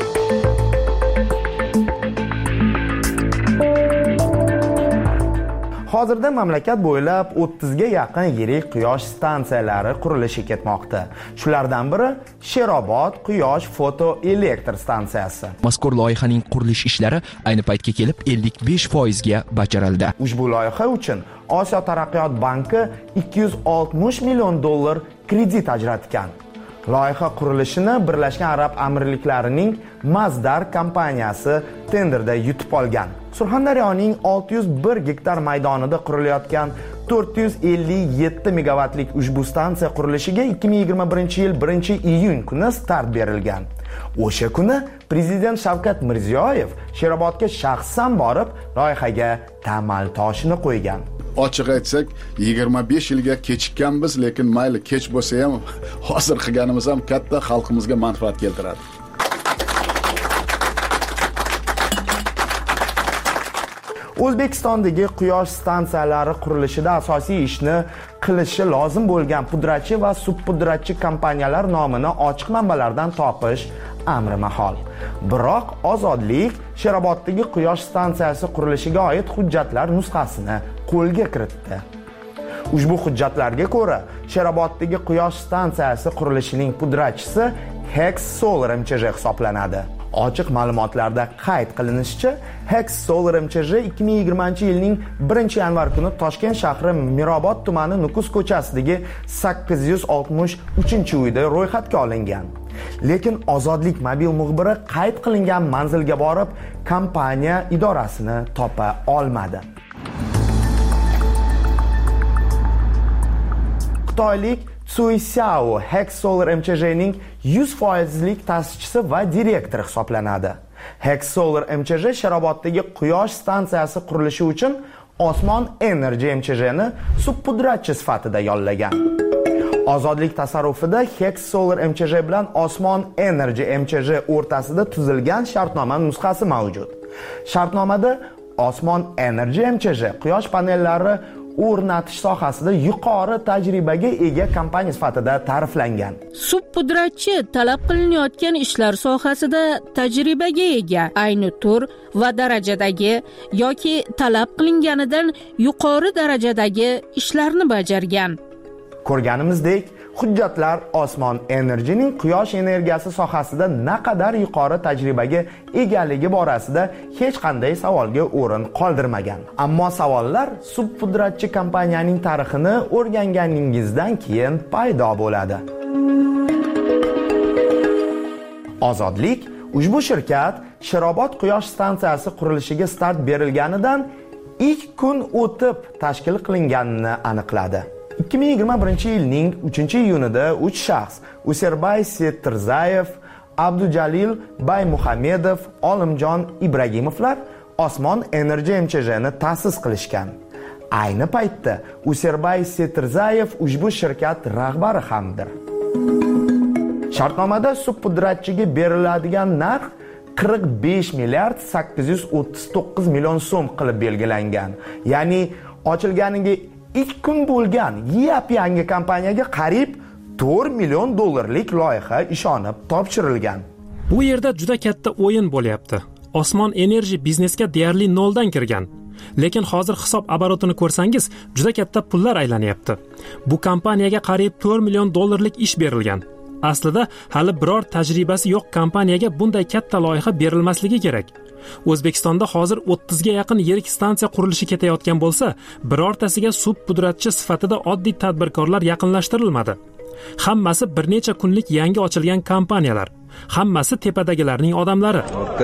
Hozirda mamlakat bo'ylab o'ttizga yaqin yirik quyosh stansiyalari qurilishi ketmoqda. Shulardan biri Sherobod quyosh fotoelektr stansiyasi. Mazkur loyihaning qurilish ishlari ayni paytga kelib ellik besh foiz ga bajarildi. Ushbu loyiha uchun Osiyo taraqqiyot banki ikki yuz oltmish million dollar kredit ajratgan. Loyiha qurilishini Birlashgan Arab Amirliklarining Mazdar kompaniyasi tenderda yutib olgan. Surxondaryoning olti yuz bir gektar maydonida qurilayotgan to'rt yuz ellik yetti megavatlik ushbu stansiya qurilishiga ikki ming yigirma birinchi yil birinchi iyun kuni start berilgan. O'sha kuni Prezident Shavkat Mirziyoyev Sherobodga shaxsan borib, loyihaga tamal toshini qo'ygan. Ochiq aytsak, yigirma besh yilga kechikkanmiz, lekin mayli kech bo'lsa ham, hozir qilganimiz ham katta xalqimizga manfaat keltiradi. O'zbekistondagi quyosh stansiyalari qurilishida asosiy ishni qilishi lozim bo'lgan pudratchi va subpudratchi kompaniyalar nomini ochiq manbalardan topish amri mahol. Biroq Ozodlik Sheroboddagi quyosh stansiyasi qurilishiga oid hujjatlar nusxasini qo'lga kiritdi. Ushbu hujjatlarga ko'ra, Sheroboddagi quyosh stansiyasi qurilishining pudratchisi Hex Solar M C J hisoblanadi. Ochiq ma'lumotlarda qayd qilinishicha, Hex Solar M C J ikki ming yigirmanchi yilning birinchi yanvar kuni Toshkent shahri Mirobod tumani Nukus ko'chasidagi sakkiz yuz oltmish uchinchi uyda ro'yxatga olingan. Lekin Ozodlik mobil muxbiri qayd qilingan manzilga borib, kompaniya idorasini topa olmadi. Xitoylik Tsui Xiao Hex Solar M C J ning yuz foizlik ta'sischisi va direktori hisoblanadi. Hex Solar M C J Sheroboddagi quyosh stansiyasi qurilishi uchun Osmon Energy M C J ni subpudratchi sifatida yollagan. Ozodlik tasarrufida Hex Solar M C J bilan Osmon Energy M C J o'rtasida tuzilgan shartnoma nusxasi mavjud. Shartnomada Osmon Energy M C J quyosh panellari o'rnatish sohasida yuqori tajribaga ega kompaniya sifatida ta'riflangan. Subpudratchi talab qilinayotgan ishlar sohasida tajribaga ega, ayni tur va darajadagi yoki talab qilinganidan yuqori darajadagi ishlarni bajargan. Ko'rganimizdek, hujjatlar Osmon Energy'ning quyosh energiyasi sohasida naqadar yuqori tajribaga egaligi borasida hech qanday savolga o'rin qoldirmagan. Ammo savollar subpudratchi kompaniyaning tarixini o'rganganingizdan keyin paydo bo'ladi. Ozodlik ushbu shirkat Sherobod quyosh stansiyasi qurilishiga start berilganidan ilk kun o'tib tashkil qilinganini aniqladi. ikki ming yigirma birinchi yilning uchinchi iyunida uch shaxs Userbay Setirzayev, Abdujalil Baymuhamedov, Olimjon Ibragimovlar Osmon Energy M C J ni ta'sis qilishgan. Ayni paytda Userbay Setirzayev ushbu shirkat rahbari hamdir. Shartnomada subpudratchiga beriladigan narx qirq besh milliard sakkiz yuz o'ttiz to'qqiz million so'm qilib belgilangan. Ya'ni ochilganiga ilk kun bo'lgan yap-yangi kompaniyaga qariyb to'rt million dollarlik loyiha ishonib topshirilgan. Bu yerda juda katta o'yin bo'lyapti. Osmon Energy biznesga deyarli noldan kirgan. Lekin hozir hisob oborotini ko'rsangiz, juda katta pullar aylanyapti. Bu kompaniyaga qariyb to'rt million dollarlik ish berilgan. Aslida hali biror tajribasi yo'q kompaniyaga bunday katta loyiha berilmasligi kerak. O'zbekistonda hozir o'ttizga yaqin yirik stansiya qurilishi ketayotgan bo'lsa, birortasiga subpudratchi sifatida oddiy tadbirkorlar yaqinlashtirilmadi. Hammasi bir necha kunlik yangi ochilgan kompaniyalar. Hammasi tepadagilarning odamlari.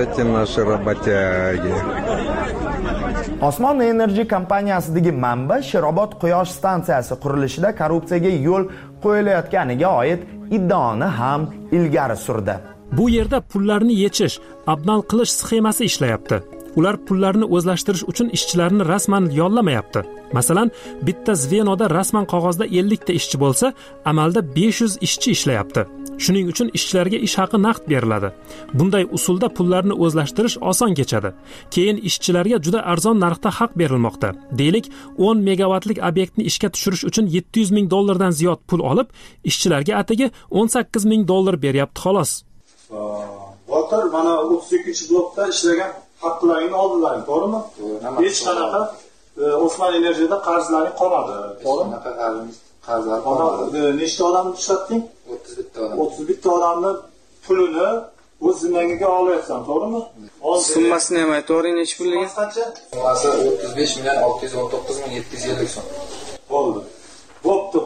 Osmon Energy kompaniyasidagi manba Sherobod quyosh stansiyasi qurilishida korrupsiyaga yo'l qo'yilayotganiga oid iddaoni ham ilgari surdi. Bu yerda pullarni yechish, abnal qilish sxemasi ishlayapti. Ular pullarni o'zlashtirish uchun ishchilarni rasman yollamayapti. Masalan, bitta zvenoda rasman qog'ozda ellik ta ishchi bo'lsa, amalda besh yuz ishchi ishlayapti. Shuning uchun ishchilarga ish haqi naqd beriladi. Bunday usulda pullarni o'zlashtirish oson kechadi. Keyin ishchilarga juda arzon narxda haq berilmoqda. Deylik, o'n megavatlik obyektni ishga tushirish uchun yetti yuz ming dollardan ziyod pul olib, ishchilarga atigi o'n sakkiz ming dollar beryapti xolos. Botir mana o'ttiz ikkinchi blokda ishlagan haqqlaringni oldilaring, to'g'rimi? Hech qanaqa Osmon Enerjida qarzlaring qolmadi. To'g'rimi? Qarzlar qolmadi. Nechta odamni ishlatding? o'ttiz bitta odam. o'ttiz bitta odamning pulini o'z zimmangga olyapsan, to'g'rimi? Summasini ham aytavering, nech pulligi? Qancha? Summasi o'ttiz besh million olti yuz o'n to'qqiz ming yetti yuz ellik so'm. Bo'ldi. Bo'pti,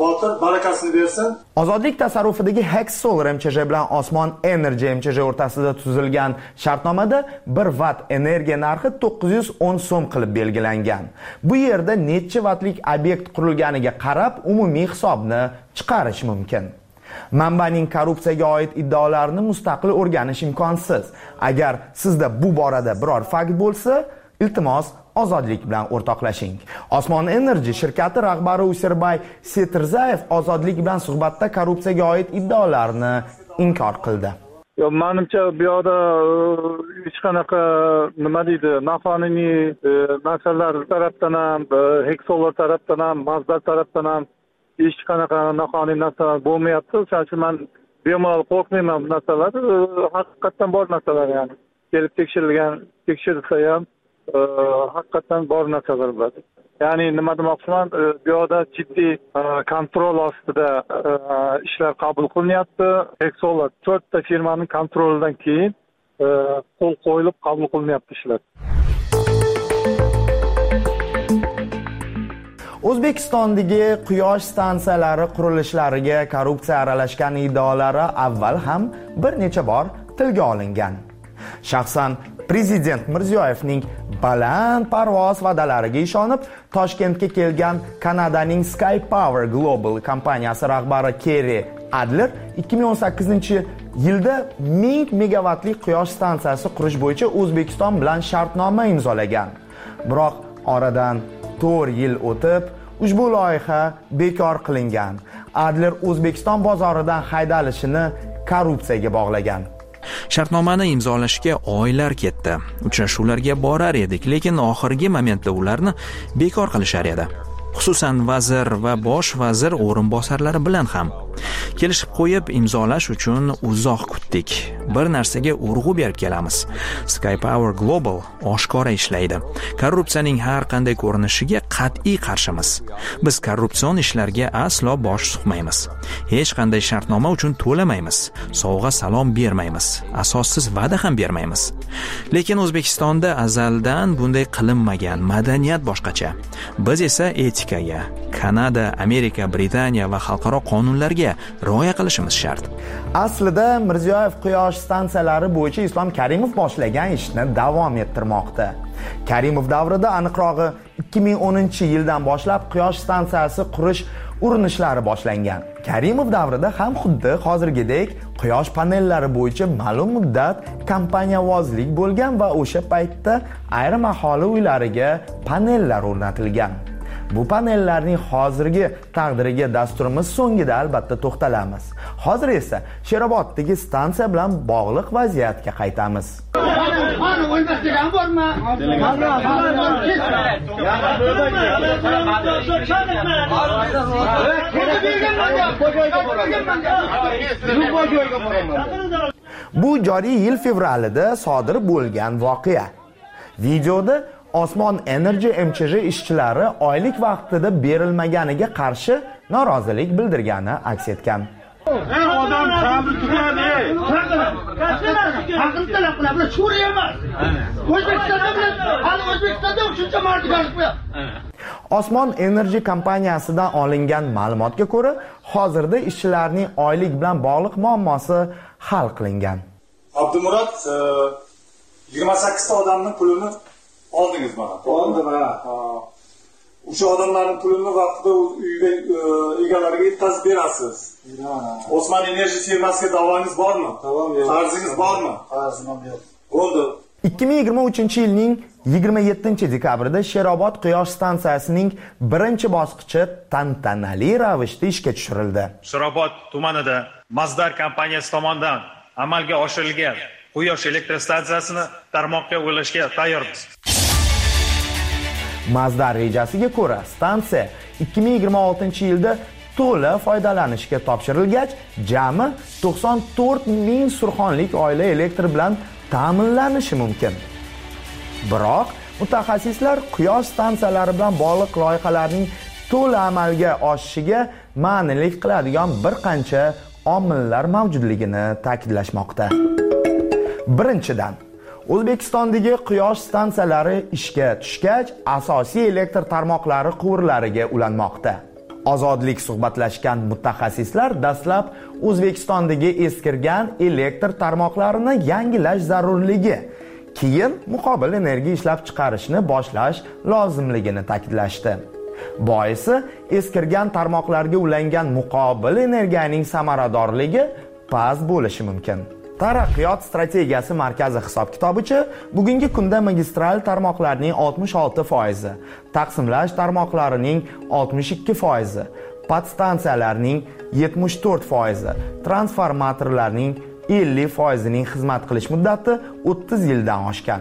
Botir barakasini bersin. Ozodlik tasarrufidagi Hex Solar M Ch J bilan Osmon Energy M Ch J o'rtasida tuzilgan shartnomada bir vatt energiya narxi to'qqiz yuz o'n so'm qilib belgilangan. Bu yerda necha vattlik obyekt qurilganiga qarab umumiy hisobni chiqarish mumkin. Manbaning korrupsiyaga oid iddaolarini mustaqil o'rganish imkonsiz. Agar sizda bu borada biror fakt bo'lsa, iltimos Ozodlik bilan o'rtoqlashing. Osmon Energy shirkati rahbari Usirbay Setirzayev Ozodlik bilan suhbatda korrupsiyaga oid iddaolarni inkor qildi. Yo, menimcha bu yoqda hech qanaqa nima deydi, noqonuniy narsalar tarafdan ham, Hex Solar tarafdan ham, Mazda tarafdan ham hech qanaqa noqonuniy narsalar bo'lmayapti. Shuning uchun men bemalol qo'rqmayman bu narsalar. Haqiqatdan bor narsalar ya'ni. Kelib tekshirilgan, tekshirilsa ham haqiqatdan bor narsalar bo'ladi. Ya'ni nima demoqchiman, bu yoqda jiddiy kontrol ostida ishlar qabul qilinyapti. Hex Solar to'rtta firmaning kontrolidan keyin qo'l qo'yilib qabul qilinyapti ishlar. O'zbekistondagi quyosh stansiyalari qurilishlariga korrupsiya aralashgan iddaolari avval ham bir necha bor tilga olingan. Shaxsan Prezident Mirziyoyevning baland parvoz va'dalariga ishonib, Toshkentga kelgan Kanadaning Sky Power Global kompaniyasi rahbari Kerry Adler ikki ming o'n sakkizinchi yilda ming megawattlik quyosh stansiyasi qurish bo'yicha O'zbekiston bilan shartnoma imzolagan. Biroq oradan to'rt yil o'tib, ushbu loyiha bekor qilingan. Adler O'zbekiston bozoridan haydalishini korrupsiyaga bog'lagan. Shartnomani imzolashga oylar ketdi. Uchrashuvlarga borar edik, lekin oxirgi momentda ularni bekor qilishar edi. Xususan vazir va bosh vazir o'rinbosarlari bilan ham kelishib qo'yib imzolash uchun uzoq kutdik. Bir narsaga urg'u berib kelamiz. Sky Power Global oshkora ishlaydi. Korrupsiyaning har qanday ko'rinishiga qat'iy qarshimiz. Biz korrupsion ishlarga aslo bosh suqmaymiz. Hech qanday shartnoma uchun to'lamaymiz. Sovg'a salom bermaymiz. Asossiz va'da ham bermaymiz. Lekin O'zbekistonda azaldan bunday qilinmagan, madaniyat boshqacha. Biz esa etikaga, Kanada, Amerika, Britaniya va xalqaro qonunlarga rioya qilishimiz shart. Aslida Mirziyoyev quyosh stansiyalari bo'yicha Islom Karimov boshlagan ishni davom ettirmoqda. Karimov davrida, aniqrog'i ikki ming o'ninchi yildan boshlab quyosh stansiyasi qurish urinishlari boshlangan. Karimov davrida ham xuddi hozirgidek quyosh panellari bo'yicha ma'lum muddat kompaniyavozlik bo'lgan va o'sha paytda ayrim aholi uylariga panellar o'rnatilgan. Bu panellarning hozirgi taqdiriga dasturimiz so'ngida albatta to'xtalamiz. Hozir esa Sheroboddagi stansiya bilan bog'liq vaziyatga qaytamiz. Bu joriy yil fevralida sodir bo'lgan voqea. Videoda Osmon Energy M Ch J ishchilari oylik vaqtida berilmaganiga qarshi norozilik bildirgani aks etgan. Odam sabr tutadi. Haqni talab qiladi. Bu Suriya emas. O'zbekistonda bilan, hali O'zbekistonda shuncha mardikorlik qo'yadi. Osmon Energy kompaniyasidan olingan ma'lumotga ko'ra, hozirda ishchilarning oylik bilan bog'liq muammosi hal qilingan. Abdumurod yigirma sakkizta odamning pulini oldingiz mana. Oldim ha. O'sha odamlarning pulini vaqtida uyga egalariga yetkazib berasiz. Osmon Energy firmasiga da'voingiz bormi? Qarzingiz bormi? Qarzim yo'q. Bo'ldi. ikki ming yigirma uchinchi yilning yigirma yettinchi dekabrida Sherobod quyosh stansiyasining birinchi bosqichi tantanali ravishda ishga tushirildi. Sherobod tumanida Mazdar kompaniyasi tomonidan amalga oshirilgan quyosh elektr stansiyasini tarmoqqa ulashga tayyormiz. Mazdar rejasiga ko'ra, stansiya ikki ming yigirma oltinchi yilda to'la foydalanishga topshirilgach, jami to'qson to'rt ming surxonlik oila elektr bilan ta'minlanishi mumkin. Biroq mutaxassislar quyosh stansiyalari bilan bog'liq loyihalarning to'la amalga oshishiga ma'nilik qiladigan bir qancha omillar mavjudligini ta'kidlashmoqda. Birinchidan, O'zbekistondagi quyosh stansiyalari ishga tushgach, asosiy elektr tarmoqlari quvurlariga ulanmoqda. Ozodlik suhbatlashgan mutaxassislar dastlab O'zbekistondagi eskirgan elektr tarmoqlarini yangilash zarurligi, keyin muqobil energiya ishlab chiqarishni boshlash lozimligini ta'kidlashdi. Boisi, eskirgan tarmoqlarga ulangan muqobil energiyaning samaradorligi past bo'lishi mumkin. Taraqqiyot strategiyasi markazi hisob-kitobicha bugungi kunda magistral tarmoqlarning oltmish olti foizi, taqsimlash tarmoqlarining oltmish ikki foizi, podstansiyalarning yetmish to'rt foizi, transformatorlarning ellik foizining xizmat qilish muddati o'ttiz yildan oshgan.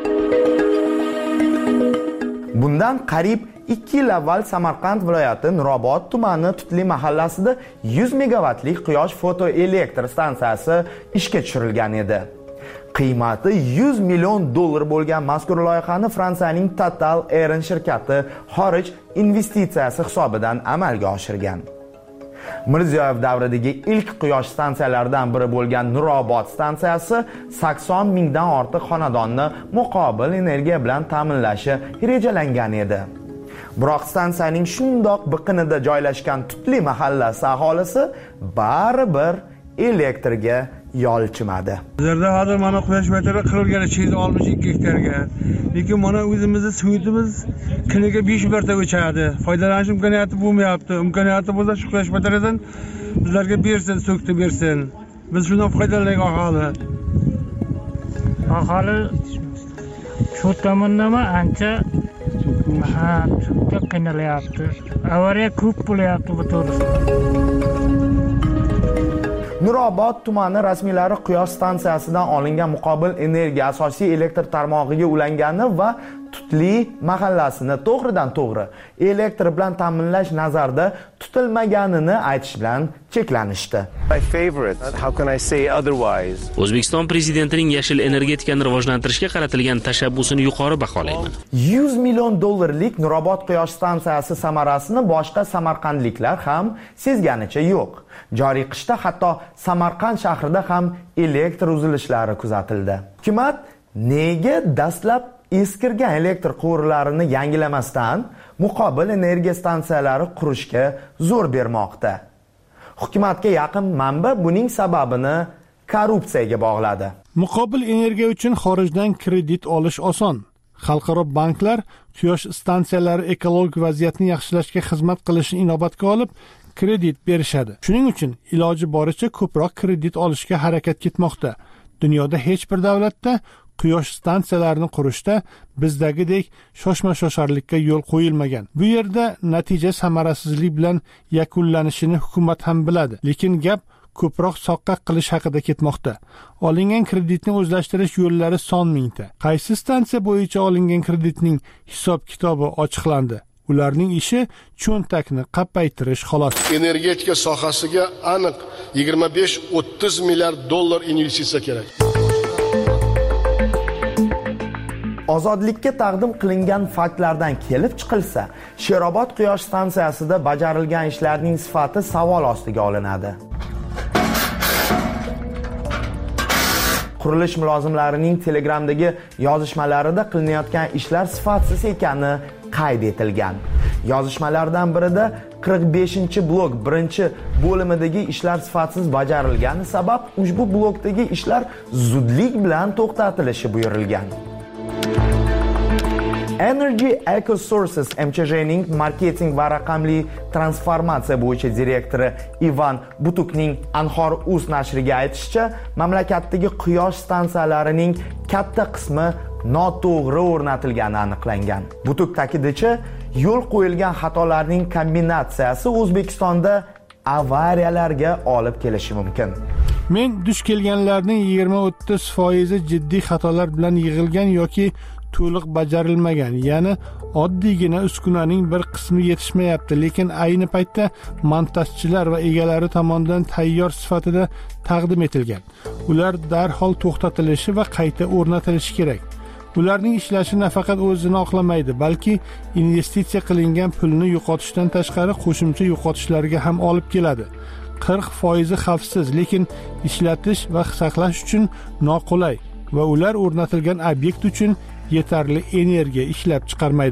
Bundan qariyb ikki yil avval Samarqand viloyati Nurobod tumani Tutli mahallasida yuz megavatlik quyosh fotoelektr stansiyasi ishga tushirilgan edi. Qiymati yuz million dollar bo'lgan mazkur loyihani Fransiyaning Total Eren shirkati xorij investitsiyasi hisobidan amalga oshirgan. Mirziyoyev davridagi ilk quyosh stansiyalaridan biri bo'lgan Nurobod stansiyasi sakson mingdan ortiq xonadonni muqobil energiya bilan ta'minlashi rejalangan edi. Biroq stansiyaning shundoq biqinida joylashgan Tutli mahallasi aholisi baribir elektrga yo'lchimadi. Bizlarda hozir mana quyosh batari qurilgan ikki yuz oltmish ikki gektarga. Lekin mana o'zimizning suvimiz kuniga besh marta o'chadi. Foydalanish imkoniyati bo'lmayapti. Imkoniyati bo'lsa shu quyosh bataridan bizlarga bersin, so'kti bersin. Biz shundan foydalanaylik aholi. Aholi shu tomonlama ancha ha, juda qiynalyapti. Avariya ko'p bo'lyapti bu to'g'risida. Nurobod tumani rasmiylari quyosh stansiyasidan olingan muqobil energiya asosiy elektr tarmog'iga ulangani va Tutli mahallasini to'g'ridan to'g'ri elektr bilan ta'minlash nazarda tutilmaganini aytish bilan cheklanishdi. O'zbekiston prezidentining yashil energetikani rivojlantirishga qaratilgan tashabbusini yuqori baholayman. yuz million dollarlik Nurobod quyosh stansiyasi samarasini boshqa samarqandliklar ham sezganicha yo'q. Joriy qishda hatto Samarqand shahrida ham elektr uzilishlari kuzatildi. Hukumat nega dastlab eskirgan elektr quvurlarini yangilamasdan muqobil energiya stansiyalari qurishga zo'r bermoqda? Hukumatga yaqin manba buning sababini korrupsiyaga bog'ladi. Muqobil energiya uchun xorijdan kredit olish oson. Xalqaro banklar quyosh stansiyalari ekologik vaziyatni yaxshilashga xizmat qilishni inobatga olib kredit berishadi. Shuning uchun iloji boricha ko'proq kredit olishga harakat ketmoqda. Dunyoda hech bir davlatda quyosh stansiyalarini qurishda bizdagidek shoshma-shosharlikka yo'l qo'yilmagan. Bu yerda natija samarasizlik bilan yakunlanishini hukumat ham biladi, lekin gap ko'proq soqqa qilish haqida ketmoqda. Olingan kreditni o'zlashtirish yo'llari son mingta. Qaysi stansiya bo'yicha olingan kreditning hisob-kitobi ochiqlandi. Ularning ishi cho'ntakni qappaytirish xolos. Energetika sohasiga aniq yigirma besh o'ttiz milliard dollar investitsiya kerak. Ozodlikka taqdim qilingan faktlardan kelib chiqilsa, Sherobod quyosh stansiyasida bajarilgan ishlarning sifati savol ostiga olinadi. Qurilish mulozimlarining Telegramdagi yozishmalarida qilinayotgan ishlar sifatsiz ekani qayd etilgan. Yozishmalardan birida qirq beshinchi blok birinchi bo'limidagi ishlar sifatsiz bajarilgani sabab ushbu blokdagi ishlar zudlik bilan to'xtatilishi buyurilgan. Energy Eco Sources M Ch J'ning marketing va raqamli transformatsiya bo'yicha direktori Ivan Butukning Anhor.uz nashriga aytishicha, mamlakatdagi quyosh stansiyalarining katta qismi noto'g'ri o'rnatilgani aniqlangan. Butuk ta'kidicha, yo'l qo'yilgan xatolarning kombinatsiyasi O'zbekistonda avariyalarga olib kelishi mumkin. Men duch kelganlarning yigirma o'ttiz foizi jiddiy xatolar bilan yig'ilgan yoki to'liq bajarilmagan, ya'ni oddiygina uskunaning bir qismi yetishmayapti, lekin ayni paytda montajchilar va egalari tomonidan tayyor sifatida taqdim etilgan. Ular darhol to'xtatilishi va qayta o'rnatilishi kerak. Ularning ishlashi nafaqat o'zini oqlamaydi, balki investitsiya qilingan pulni yo'qotishdan tashqari qo'shimcha yo'qotishlarga ham olib keladi. qirq foizi xavfsiz, lekin ishlatish va saqlash uchun noqulay va ular o'rnatilgan obyekt uchun yetarli energiya ishlab chiqarmaydi.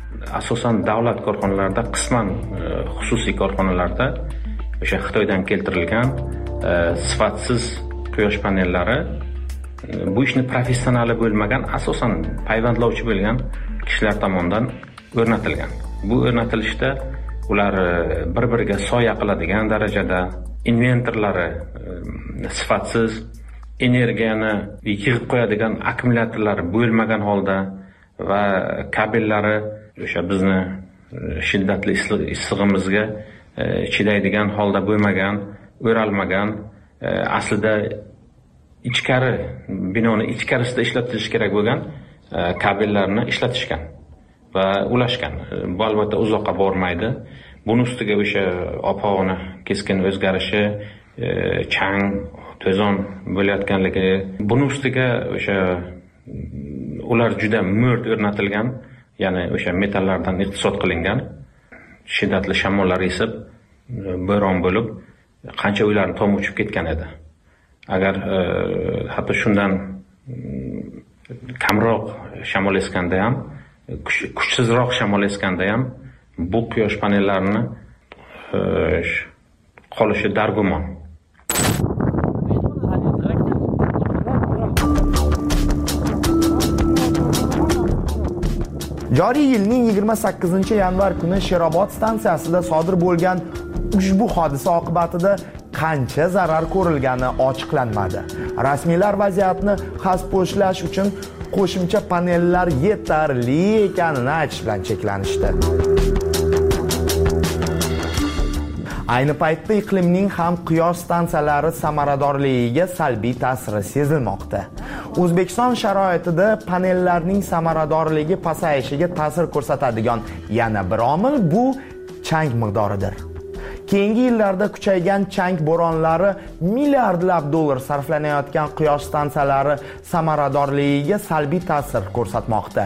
asosan davlat korxonalarida, qisman xususiy korxonalarda o'sha Xitoydan keltirilgan sifatsiz quyosh panellari bu ishni professionali bo'lmagan, asosan payvandlovchi bo'lgan kishilar tomonidan o'rnatilgan. Bu o'rnatilishda ular bir-biriga soya qiladigan darajada, inventorlari sifatsiz, energiyani yig'ib qo'yadigan akkumulyatorlari bo'lmagan holda va kabellari o'sha bizni shiddatli issig'imizga chidaydigan holda bo'lmagan, o'ralmagan, aslida ichkari, binoni ichkarisida ishlatilishi kerak bo'lgan kabellarni ishlatishgan va ulashgan. Bu albatta uzoqqa bormaydi. Buni ustiga o'sha ob-havoni keskin o'zgarishi, chang, to'zon bo'layotganligi, buni ustiga o'sha ular juda mo'rt o'rnatilgan, ya'ni o'sha metallardan iqtisod qilingan, shiddatli shamollar esib, bo'ron bo'lib, qancha uylarni tom uchib ketgan edi. Agar hatto shundan kamroq shamol esganda ham, kuchsizroq shamol esganda ham bu quyosh panellarini qolishi dargumon. Joriy yilning yigirma sakkizinchi yanvar kuni Sherobod stansiyasida sodir bo'lgan ushbu hodisa oqibatida qancha zarar ko'rilgani ochiqlanmadi. Rasmiylar vaziyatni xaspo'shlash uchun qo'shimcha panellar yetarli ekanini aytish bilan cheklanishdi. Ayni paytda iqlimning ham quyosh stansiyalari samaradorligiga salbiy ta'siri sezilmoqda. O'zbekiston sharoitida panellarning samaradorligi pasayishiga ta'sir ko'rsatadigan yana bir omil bu chang miqdoridir. Keyingi yillarda kuchaygan chang bo'ronlari milliardlab dollar sarflanayotgan quyosh stansiyalari samaradorligiga salbiy ta'sir ko'rsatmoqda.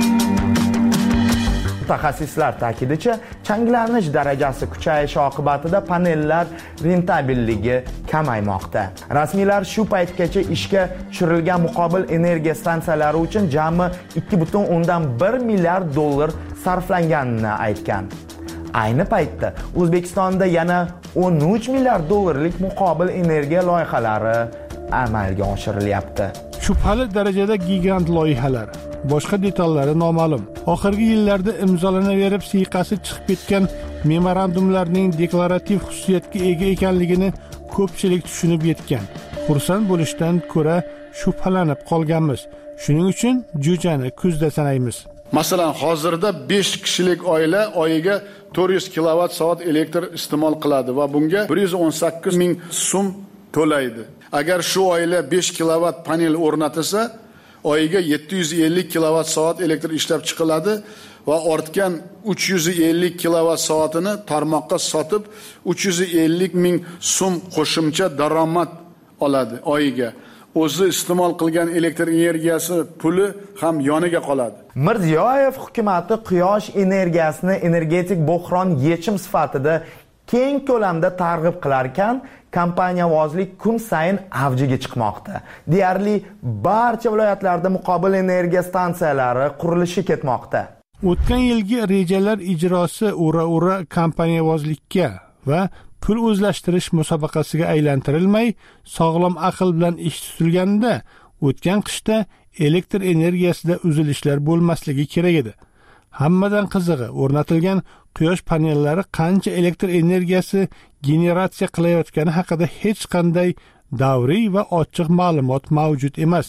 Mutaxassislar ta'kidicha, changlanish darajasi kuchayishi oqibatida panellar rentabelligi kamaymoqda. Rasmiylar shu paytgacha ishga tushirilgan muqobil energiya stansiyalari uchun jami ikki butun o'ndan bir milliard dollar sarflanganini aytgan. Ayni paytda O'zbekistonda yana o'n uch milliard dollarlik muqobil energiya loyihalari amalga oshirilyapti. Shubhali darajada gigant loyihalar, boshqa detallari noma'lum. Oxirgi yillarda imzolanaverib siyqasi chiqib ketgan memorandumlarning deklarativ xususiyatga ega ekanligini ko'pchilik tushunib yetgan. Xursand bo'lishdan ko'ra shubhalanib qolganmiz. Shuning uchun jo'jani kuzda sanaymiz. Masalan, hozirda besh kishilik oila oyiga to'rt yuz kilovatt soat elektr iste'mol qiladi va bunga bir yuz o'n sakkiz ming so'm to'laydi. Agar shu oila besh kilovatt panel o'rnatilsa, oyiga yetti yuz ellik kilovatt soat elektr ishlab chiqiladi va ortgan uch yuz ellik kilovatt soatini tarmoqqa sotib uch yuz ellik ming so'm qo'shimcha daromad oladi oyiga. O'zi iste'mol qilgan elektr energiyasi puli ham yoniga qoladi. Mirziyoyev hukumatı quyosh energiyasini energetik bo'hron yechim sifatida keng ko'lamda targ'ib qilar ekan, kompaniyavozlik kun sayin avjiga chiqmoqda. Deyarli barcha viloyatlarda muqobil energiya stansiyalari qurilishi ketmoqda. O'tgan yilgi rejalar ijrosi ura-ura kompaniyavozlikka va pul o'zlashtirish musobaqasiga aylantirilmay, sog'lom aql bilan ish tutilganda, o'tgan qishda elektr energiyasida uzilishlar bo'lmasligi kerak edi. Hammadan qizig'i, o'rnatilgan quyosh panellari qancha elektr energiyasi generatsiya qilayotgani haqida hech qanday davriy va ochiq ma'lumot mavjud emas.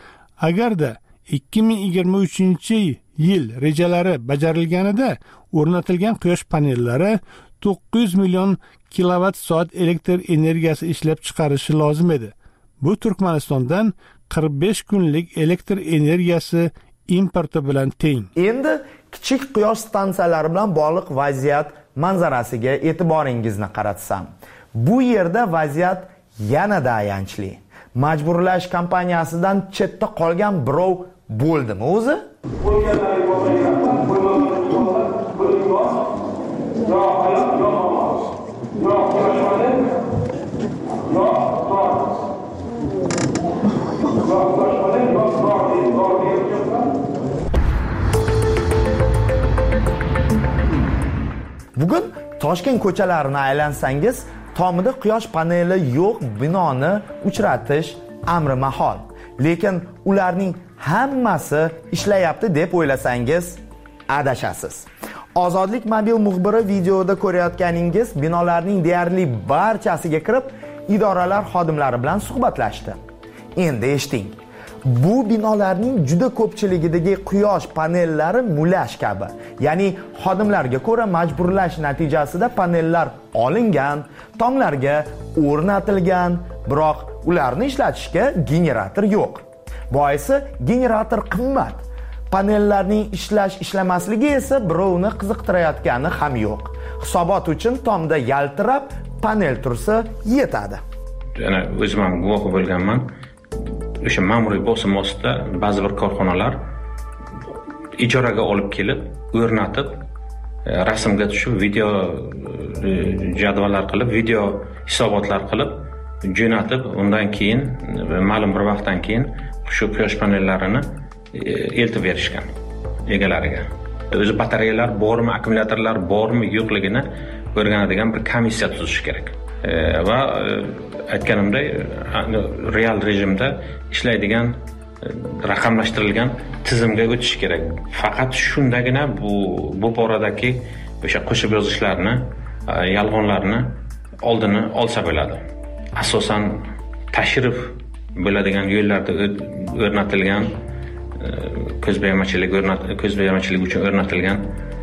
Agarda ikki ming yigirma uchinchi yil rejalari bajarilganida o'rnatilgan quyosh panellari to'qqiz yuz million kilovatt soat elektr energiyasi ishlab chiqarishi lozim edi. Bu Turkmanistondan qirq besh kunlik elektr energiyasi importi bilan teng. Endi kichik quyosh stansiyalari bilan bog'liq vaziyat manzarasiga e'tiboringizni qaratsam, bu yerda vaziyat yanada ayanchli. Majburlash kampaniyasidan chetda qolgan birov bo'ldimi o'zi? Toshkent ko'chalarini aylansangiz, tomida quyosh paneli yo'q binoni uchratish amri mahol. Lekin ularning hammasi ishlayapti deb o'ylasangiz, adashasiz. Ozodlik mobil muxbiri videoda ko'rayotganingiz binolarning deyarli barchasiga kirib, idoralar xodimlari bilan suhbatlashdi. Endi eshiting. Bu binolarning juda ko'pchiligidagi quyosh panellari mulash kabi. Ya'ni xodimlarga ko'ra majburlash natijasida panellar olingan, tomlarga o'rnatilgan, biroq ularni ishlatishga generator yo'q. Boisi generator qimmat. Panellarning ishlash ishlamasligi esa birovni qiziqtirayotgani ham yo'q. Hisobot uchun tomda yaltirab panel tursa yetadi. Yana o'zim ham guvoh bo'lganman. O'sha ma'muriy bosim ostida ba'zi bir korxonalar ijoraga olib kelib, o'rnatib, rasmga tushib, video jadvallar qilib, video hisobotlar qilib, jo'natib, undan keyin ma'lum bir vaqtdan keyin shu quyosh panellarini eltib berishgan egalariga. O'zi batareyalar bormi, akkumulyatorlar bormi, yo'qligini o'rganadigan bir komissiya tuzish kerak. Va aytganimdek, real rejimda ishlaydigan raqamlashtirilgan tizimga o'tish kerak. Faqat shundagina bu bu boradagi o'sha qo'shib yozishlarni, yolg'onlarni oldini olsa bo'ladi. Asosan tashrif bo'ladigan yo'llarda o'rnatilgan ko'zbo'yamachilik o'rnat ko'zbo'yamachilik uchun o'rnatilgan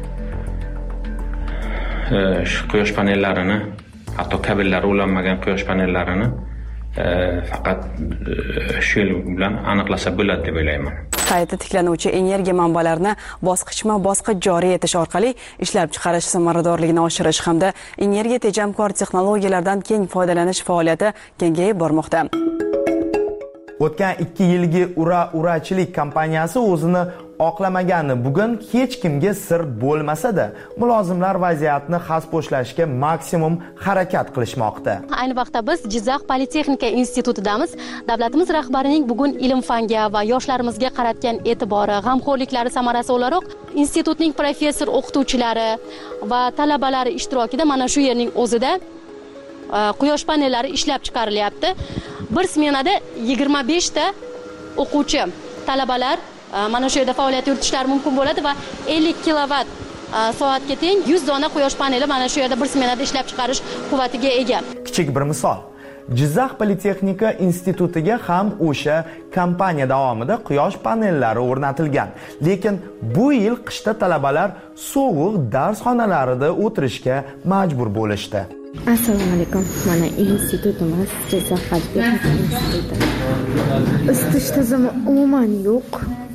shu quyosh panellarini, hatto kabellari ulanmagan quyosh panellarini faqat shu yo'l bilan aniqlasa bo'ladi deb o'ylayman. Qayta tiklanuvchi energiya manbalarini bosqichma-bosqich joriy etish orqali ishlab chiqarish samaradorligini oshirish hamda energiya tejamkor texnologiyalardan keng foydalanish faoliyati kengayib bormoqda. O'tgan ikki yilgi ura-urachilik kompaniyasi o'zini oqlamagani bugun hech kimga sir bo'lmasa-da, mulozimlar vaziyatni xasposhlashga maksimum harakat qilishmoqda. Ayni vaqtda biz Jizzax Politexnika institutidamiz. Davlatimiz rahbarining bugun ilm-fanga va yoshlarimizga qaratgan e'tibori, g'amxo'rliklari samarasi o'laroq institutning professor o'qituvchilari va talabalari ishtirokida mana shu yerning o'zida quyosh panellari ishlab chiqarilyapti. Bir smenada yigirma besh ta o'quvchi, talabalar mana shu yerda faoliyat yuritishlari mumkin bo'ladi va ellik kilovatt soatga teng yuz dona quyosh paneli mana shu yerda bir smenada ishlab chiqarish quvvatiga ega. Kichik bir misol. Jizzax Politexnika institutiga ham o'sha kampaniya davomida quyosh panellari o'rnatilgan. Lekin bu yil qishda talabalar sovuq dars xonalarida o'tirishga majbur bo'lishdi. Assalomu alaykum. Mana institutimiz Jizzax Politexnika instituti. Isitish tizimi umuman yo'q.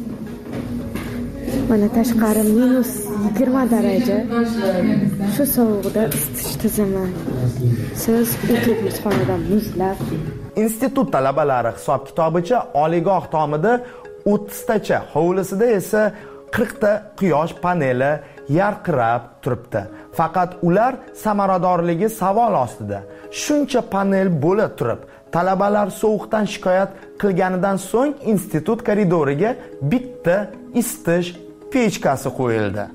Mana tashqari minus yigirma daraja. Shu sovuqda isitish tizimi. Siz o'tiribsiz xonada muzlab. Institut talabalari hisob kitobicha oliygoh tomida o'ttiz tacha, hovlisida esa qirq ta quyosh paneli yarqirab turibdi. Faqat ular samaradorligi savol ostida. Shuncha panel bo'la turib, talabalar sovuqdan shikoyat qilganidan so'ng institut koridoriga bitta isitish pechkasi qo'yildi.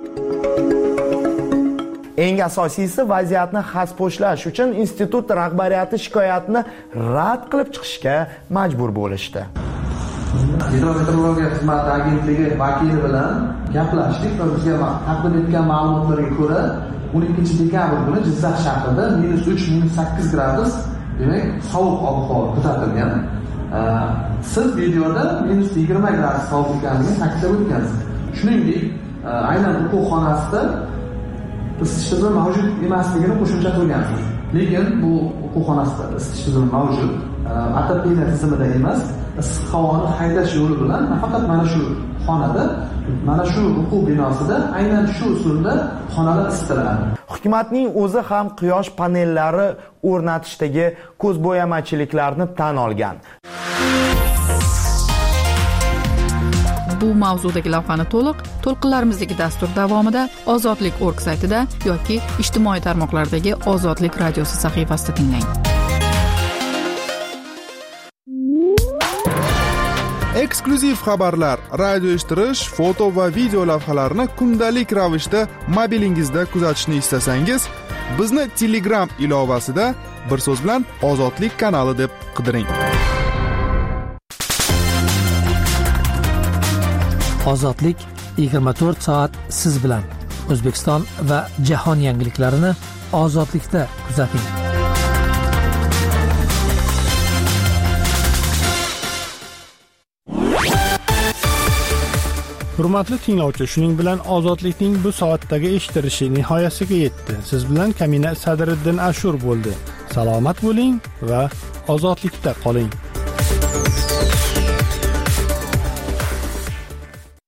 Eng asosiysi vaziyatni xasposhlash uchun institut rahbariyati shikoyatni rad qilib chiqishga majbur bo'lishdi. Gidrometeorologiya xizmati agentligi vakili bilan gaplashdik va bizga taqdim etgan ma'lumotlarga ko'ra o'n ikkinchi dekabr kuni Jizzax shahrida minus uch minus sakkiz gradus, demak, sovuq ob-havo kuzatilgan. Siz videoda minus yigirma gradus sovuq ekanligini ta'kidlab o'tgansiz. Shuningdek, aynan o'quv xonasida isitish tizimi mavjud emasligini qo'shimcha qilgansiz. Lekin bu o'quv xonasida isitish tizimi mavjud. Atapina tizimida emas, issiq havoni haydash yo'li bilan nafaqat mana shu xonada, mana shu o'quv binosida aynan shu usulda xonalar isitiladi. Hukumatning o'zi ham quyosh panellari o'rnatishdagi ko'zbo'yamachiliklarni tan olgan. Bu mavzudagi lavhani to'liq to'lqinlarimizdagi dastur davomida ozodlik точка org saytida yoki ijtimoiy tarmoqlardagi Ozodlik radiosi sahifasida tinglang. Eksklyuziv xabarlar, radio eshittirish, foto va video lavhalarni kundalik ravishda mobilingizda kuzatishni istasangiz, bizni Telegram ilovasida bir so'z bilan Ozodlik kanali deb qidiring. Ozodlik yigirma to'rt soat siz bilan. O'zbekiston va jahon yangiliklarini Ozodlikda kuzating. Hurmatli tinglovchi, shuning bilan Ozodlikning bu soatdagi eshitilishi nihoyasiga yetdi. Siz bilan Kamina Sadriddin Ashur bo'ldi. Salomat bo'ling va ozodlikda qoling.